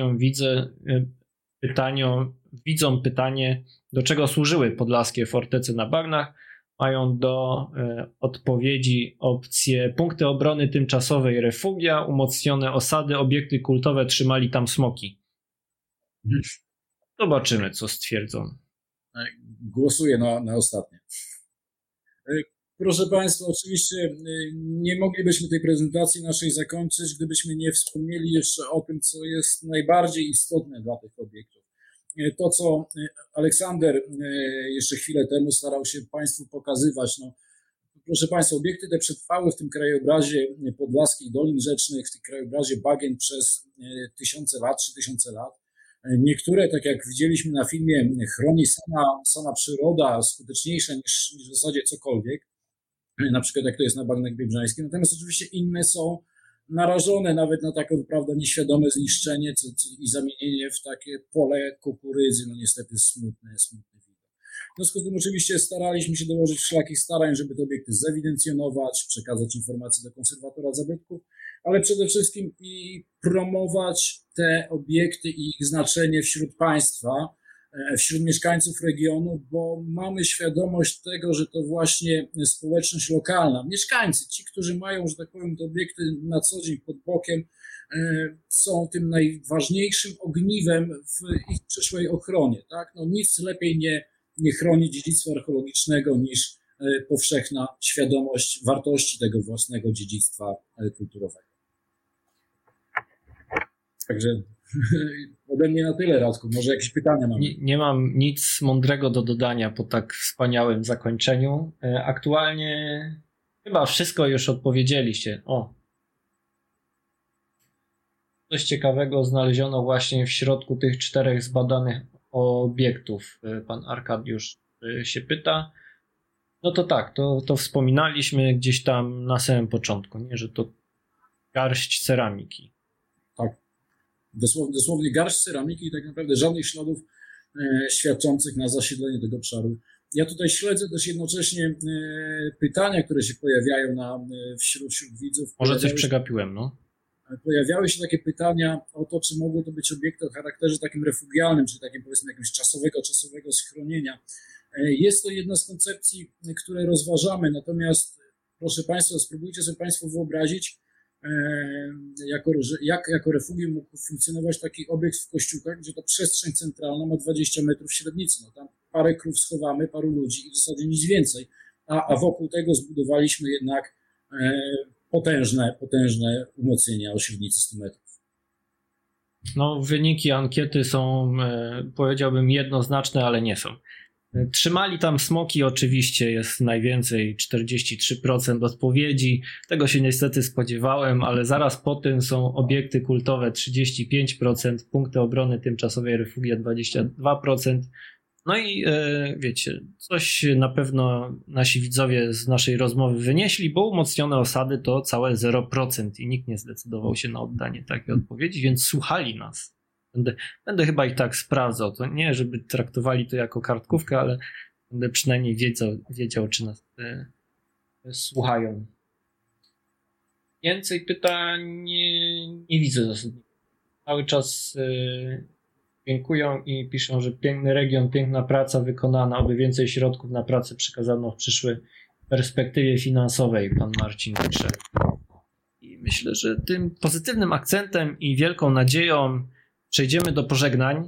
widzom pytanie, do czego służyły podlaskie fortece na bagnach. Mają do odpowiedzi opcje punkty obrony tymczasowej, refugia, umocnione osady, obiekty kultowe, trzymali tam smoki. Zobaczymy, co stwierdzą. Głosuję na ostatnie. Proszę Państwa, oczywiście nie moglibyśmy tej prezentacji naszej zakończyć, gdybyśmy nie wspomnieli jeszcze o tym, co jest najbardziej istotne dla tych obiektów. To, co Aleksander jeszcze chwilę temu starał się Państwu pokazywać. No, proszę Państwa, obiekty te przetrwały w tym krajobrazie podlaskich dolin rzecznych, w tym krajobrazie bagien przez 3000 lat. Niektóre, tak jak widzieliśmy na filmie, chroni sama przyroda, skuteczniejsza niż w zasadzie cokolwiek, na przykład jak to jest na bagnach biebrzańskich. Natomiast oczywiście inne są narażone nawet na takie, prawda, nieświadome zniszczenie i zamienienie w takie pole kukurydzy. No niestety smutny widok. W związku z tym oczywiście staraliśmy się dołożyć wszelakich starań, żeby te obiekty zewidencjonować, przekazać informacje do konserwatora zabytków, ale przede wszystkim i promować te obiekty i ich znaczenie wśród państwa, wśród mieszkańców regionu, bo mamy świadomość tego, że to właśnie społeczność lokalna, mieszkańcy, ci, którzy mają, że tak powiem, te obiekty na co dzień pod bokiem, są tym najważniejszym ogniwem w ich przyszłej ochronie. Tak? No, nic lepiej nie chroni dziedzictwa archeologicznego niż powszechna świadomość wartości tego własnego dziedzictwa kulturowego. Także ode mnie na tyle, Radku. Może jakieś pytania mamy? Nie mam nic mądrego do dodania po tak wspaniałym zakończeniu. Aktualnie chyba wszystko już odpowiedzieliście. Coś ciekawego znaleziono właśnie w środku tych 4 zbadanych obiektów. Pan Arkadiusz się pyta. No to tak, to wspominaliśmy gdzieś tam na samym początku, nie? Że to garść ceramiki. Tak. Dosłownie garść ceramiki i tak naprawdę żadnych śladów świadczących na zasiedlenie tego obszaru. Ja tutaj śledzę też jednocześnie pytania, które się pojawiają wśród widzów. Może coś przegapiłem, no. Pojawiały się takie pytania o to, czy mogły to być obiekty o charakterze takim refugialnym, czy takim, powiedzmy, jakiegoś czasowego schronienia. Jest to jedna z koncepcji, które rozważamy, natomiast proszę Państwa, spróbujcie sobie Państwo wyobrazić, jak jako refugium mógł funkcjonować taki obiekt w Kościukach, gdzie ta przestrzeń centralna ma 20 metrów średnicy. No tam parę krów schowamy, paru ludzi i w zasadzie nic więcej, a wokół tego zbudowaliśmy jednak potężne umocnienia o średnicy 100 metrów. No, wyniki ankiety są, powiedziałbym, jednoznaczne, ale nie są. Trzymali tam smoki, oczywiście jest najwięcej, 43% odpowiedzi. Tego się niestety spodziewałem, ale zaraz po tym są obiekty kultowe 35%, punkty obrony tymczasowej refugia 22%. No i wiecie, coś na pewno nasi widzowie z naszej rozmowy wynieśli, bo umocnione osady to całe 0% i nikt nie zdecydował się na oddanie takiej odpowiedzi, więc słuchali nas. Będę chyba i tak sprawdzał. To nie, żeby traktowali to jako kartkówkę, ale będę przynajmniej wiedział czy nas słuchają. Więcej pytań nie widzę zasadniczo. Cały czas dziękują i piszą, że piękny region, piękna praca wykonana, oby więcej środków na pracę przekazano w przyszłej perspektywie finansowej, pan Marcin pisze. I myślę, że tym pozytywnym akcentem i wielką nadzieją przejdziemy do pożegnań.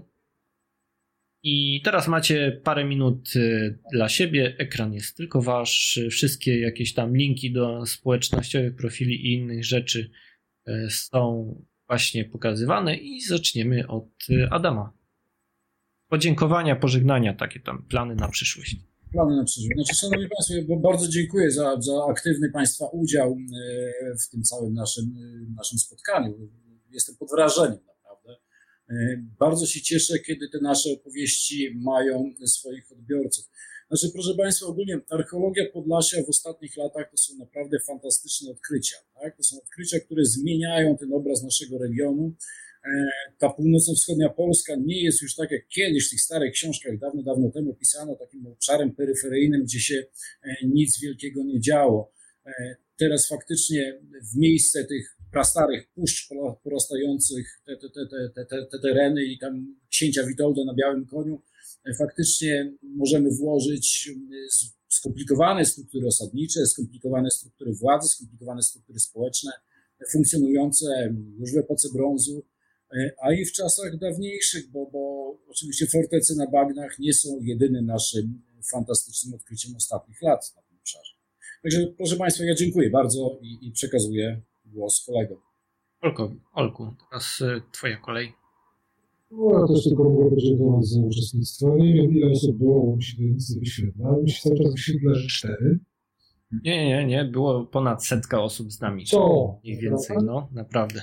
I teraz macie parę minut dla siebie. Ekran jest tylko wasz. Wszystkie jakieś tam linki do społecznościowych profili i innych rzeczy są właśnie pokazywane i zaczniemy od Adama. Podziękowania, pożegnania, takie tam plany na przyszłość. Plany na przyszłość. Znaczy, szanowni państwo, ja bardzo dziękuję za aktywny państwa udział w tym całym naszym spotkaniu. Jestem pod wrażeniem, naprawdę. Bardzo się cieszę, kiedy te nasze opowieści mają swoich odbiorców. Znaczy, proszę państwa, ogólnie archeologia Podlasia w ostatnich latach to są naprawdę fantastyczne odkrycia. Tak? To są odkrycia, które zmieniają ten obraz naszego regionu. Ta północno-wschodnia Polska nie jest już tak jak kiedyś w tych starych książkach dawno, dawno temu pisano, takim obszarem peryferyjnym, gdzie się nic wielkiego nie działo. Teraz faktycznie w miejsce tych prastarych puszcz porastających te tereny i tam księcia Witolda na białym koniu, faktycznie możemy włożyć skomplikowane struktury osadnicze, skomplikowane struktury władzy, skomplikowane struktury społeczne, funkcjonujące już w epoce brązu, a i w czasach dawniejszych, bo oczywiście fortecy na bagnach nie są jedynym naszym fantastycznym odkryciem ostatnich lat na tym obszarze. Także proszę państwa, ja dziękuję bardzo i przekazuję głos kolegom. Olku, teraz twoja kolej. No, ja też tylko mogę podziękować za uczestnictwo. Nie wiem, ile osób było, mi się nic nie wyświetla. Mi się cały czas wyświetla 4. Nie. Było ponad 100 osób z nami. Co? Mniej więcej, no, naprawdę.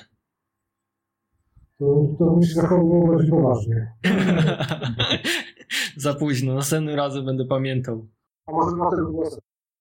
To mi się zachowywało bardziej poważnie. Za późno, następnym razem będę pamiętał. A może dlatego głosem.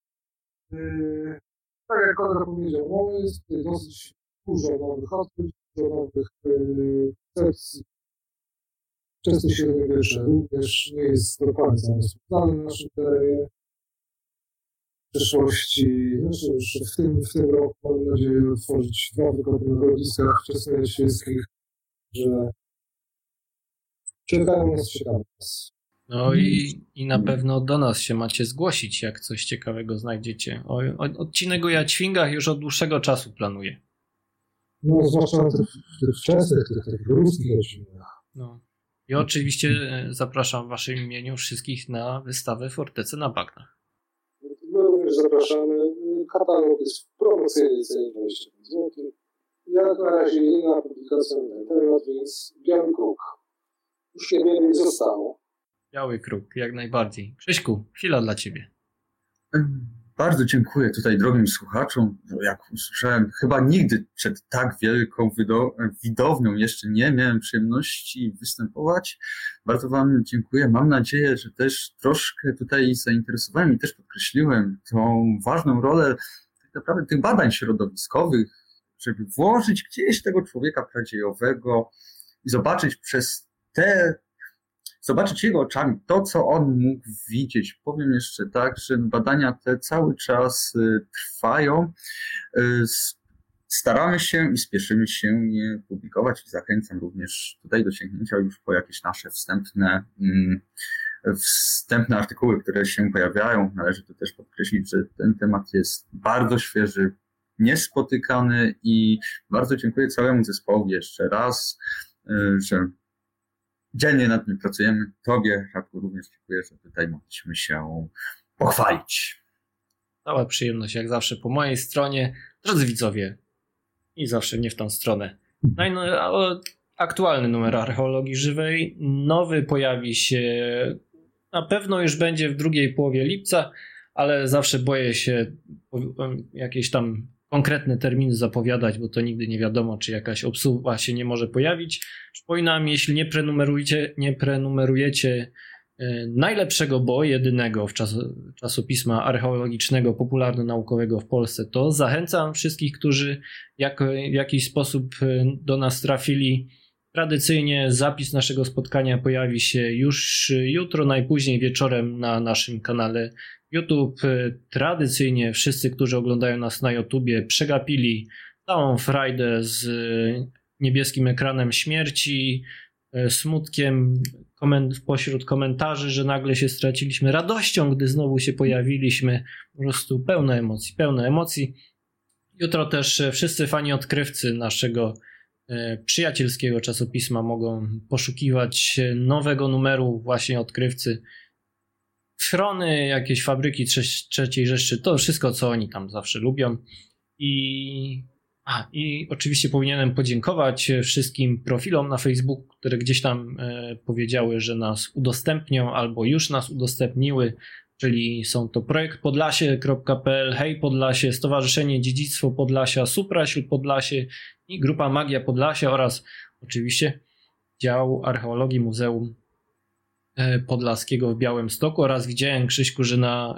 Tak jak kolega powiedział, no jest dosyć dużo nowych odkryć, dużo nowych sekcji. Często średniowiecze również nie jest do końca rozpoznane na naszym terenie. W przyszłości, znaczy już w tym roku mam nadzieję otworzyć 2 wygodne rodziska wczesnojaświeckich, że czekają nas ciekawe. No i na pewno do nas się macie zgłosić, jak coś ciekawego znajdziecie. Odcinek o Jaćwingach już od dłuższego czasu planuję. No, zwłaszcza w tych wczesnych, tych ruskich Jaćwingach. No. I oczywiście zapraszam w waszym imieniu wszystkich na wystawę Fortecy na bagnach. My również zapraszamy. Katalog jest w promocyjnej cenie 25 zł. Jak na razie inna publikacja na ten temat, więc Biały Kruk. Już niewiele zostało. Biały Kruk, jak najbardziej. Krzyśku, chwila dla ciebie. Bardzo dziękuję tutaj drogim słuchaczom. Jak usłyszałem, chyba nigdy przed tak wielką widownią jeszcze nie miałem przyjemności występować. Bardzo wam dziękuję. Mam nadzieję, że też troszkę tutaj zainteresowałem i też podkreśliłem tą ważną rolę tak naprawdę tych badań środowiskowych, żeby włożyć gdzieś tego człowieka pradziejowego i zobaczyć jego oczami to, co on mógł widzieć. Powiem jeszcze tak, że badania te cały czas trwają. Staramy się i spieszymy się je publikować i zachęcam również tutaj do sięgnięcia już po jakieś nasze wstępne artykuły, które się pojawiają. Należy tu też podkreślić, że ten temat jest bardzo świeży, niespotykany i bardzo dziękuję całemu zespołowi jeszcze raz, że dziennie nad nim pracujemy. Tobie, Radku, również dziękuję, że tutaj mogliśmy się pochwalić. Cała przyjemność, jak zawsze po mojej stronie. Drodzy widzowie, i zawsze nie w tą stronę. Aktualny numer Archeologii Żywej. Nowy pojawi się, na pewno już będzie w drugiej połowie lipca, ale zawsze boję się jakieś tam konkretne terminy zapowiadać, bo to nigdy nie wiadomo, czy jakaś obsługa się nie może pojawić. Przypominam, jeśli nie prenumerujecie najlepszego, bo jedynego czasopisma archeologicznego, popularno-naukowego w Polsce, to zachęcam wszystkich, którzy w jakiś sposób do nas trafili. Tradycyjnie zapis naszego spotkania pojawi się już jutro, najpóźniej wieczorem na naszym kanale YouTube. Tradycyjnie wszyscy, którzy oglądają nas na YouTubie, przegapili całą frajdę z niebieskim ekranem śmierci, smutkiem pośród komentarzy, że nagle się straciliśmy, radością, gdy znowu się pojawiliśmy, po prostu pełne emocji. Jutro też wszyscy fani odkrywcy naszego przyjacielskiego czasopisma mogą poszukiwać nowego numeru właśnie odkrywcy. Schrony, jakieś fabryki trzeciej Rzeszy, to wszystko, co oni tam zawsze lubią. I oczywiście powinienem podziękować wszystkim profilom na Facebooku, które gdzieś tam powiedziały, że nas udostępnią albo już nas udostępniły, czyli są to projekt podlasie.pl, Hej Podlasie, Stowarzyszenie Dziedzictwo Podlasia, Supraśl Podlasie i Grupa Magia Podlasia oraz oczywiście dział archeologii Muzeum Podlaskiego w Białymstoku oraz widziałem, Krzyśku, że na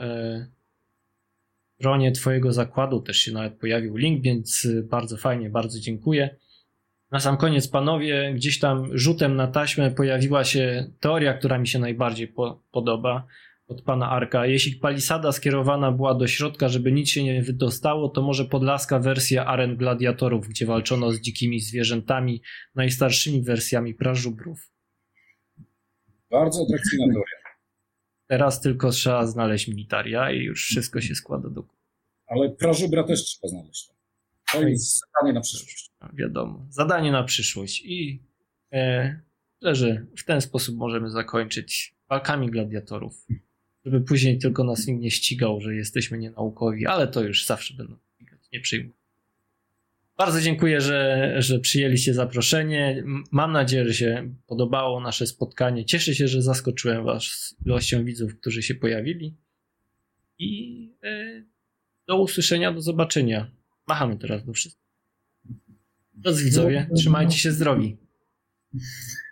stronie twojego zakładu też się nawet pojawił link, więc bardzo fajnie, bardzo dziękuję. Na sam koniec, panowie, gdzieś tam rzutem na taśmę pojawiła się teoria, która mi się najbardziej podoba od pana Arka. Jeśli palisada skierowana była do środka, żeby nic się nie wydostało, to może podlaska wersja aren gladiatorów, gdzie walczono z dzikimi zwierzętami, najstarszymi wersjami prażubrów. Bardzo atrakcyjna teoria. Teraz tylko trzeba znaleźć militaria i już wszystko się składa do kupy. Ale prażubra też trzeba znaleźć. To jest zadanie na przyszłość. Wiadomo, zadanie na przyszłość i myślę, że w ten sposób możemy zakończyć walkami gladiatorów, żeby później tylko nas nikt nie ścigał, że jesteśmy nienaukowi, ale to już zawsze będą ścigać, nie przyjmuję. Bardzo dziękuję, że przyjęliście zaproszenie. Mam nadzieję, że się podobało nasze spotkanie. Cieszę się, że zaskoczyłem was ilością widzów, którzy się pojawili. I do usłyszenia, do zobaczenia. Machamy teraz do wszystkich. Drodzy widzowie, trzymajcie się zdrowi.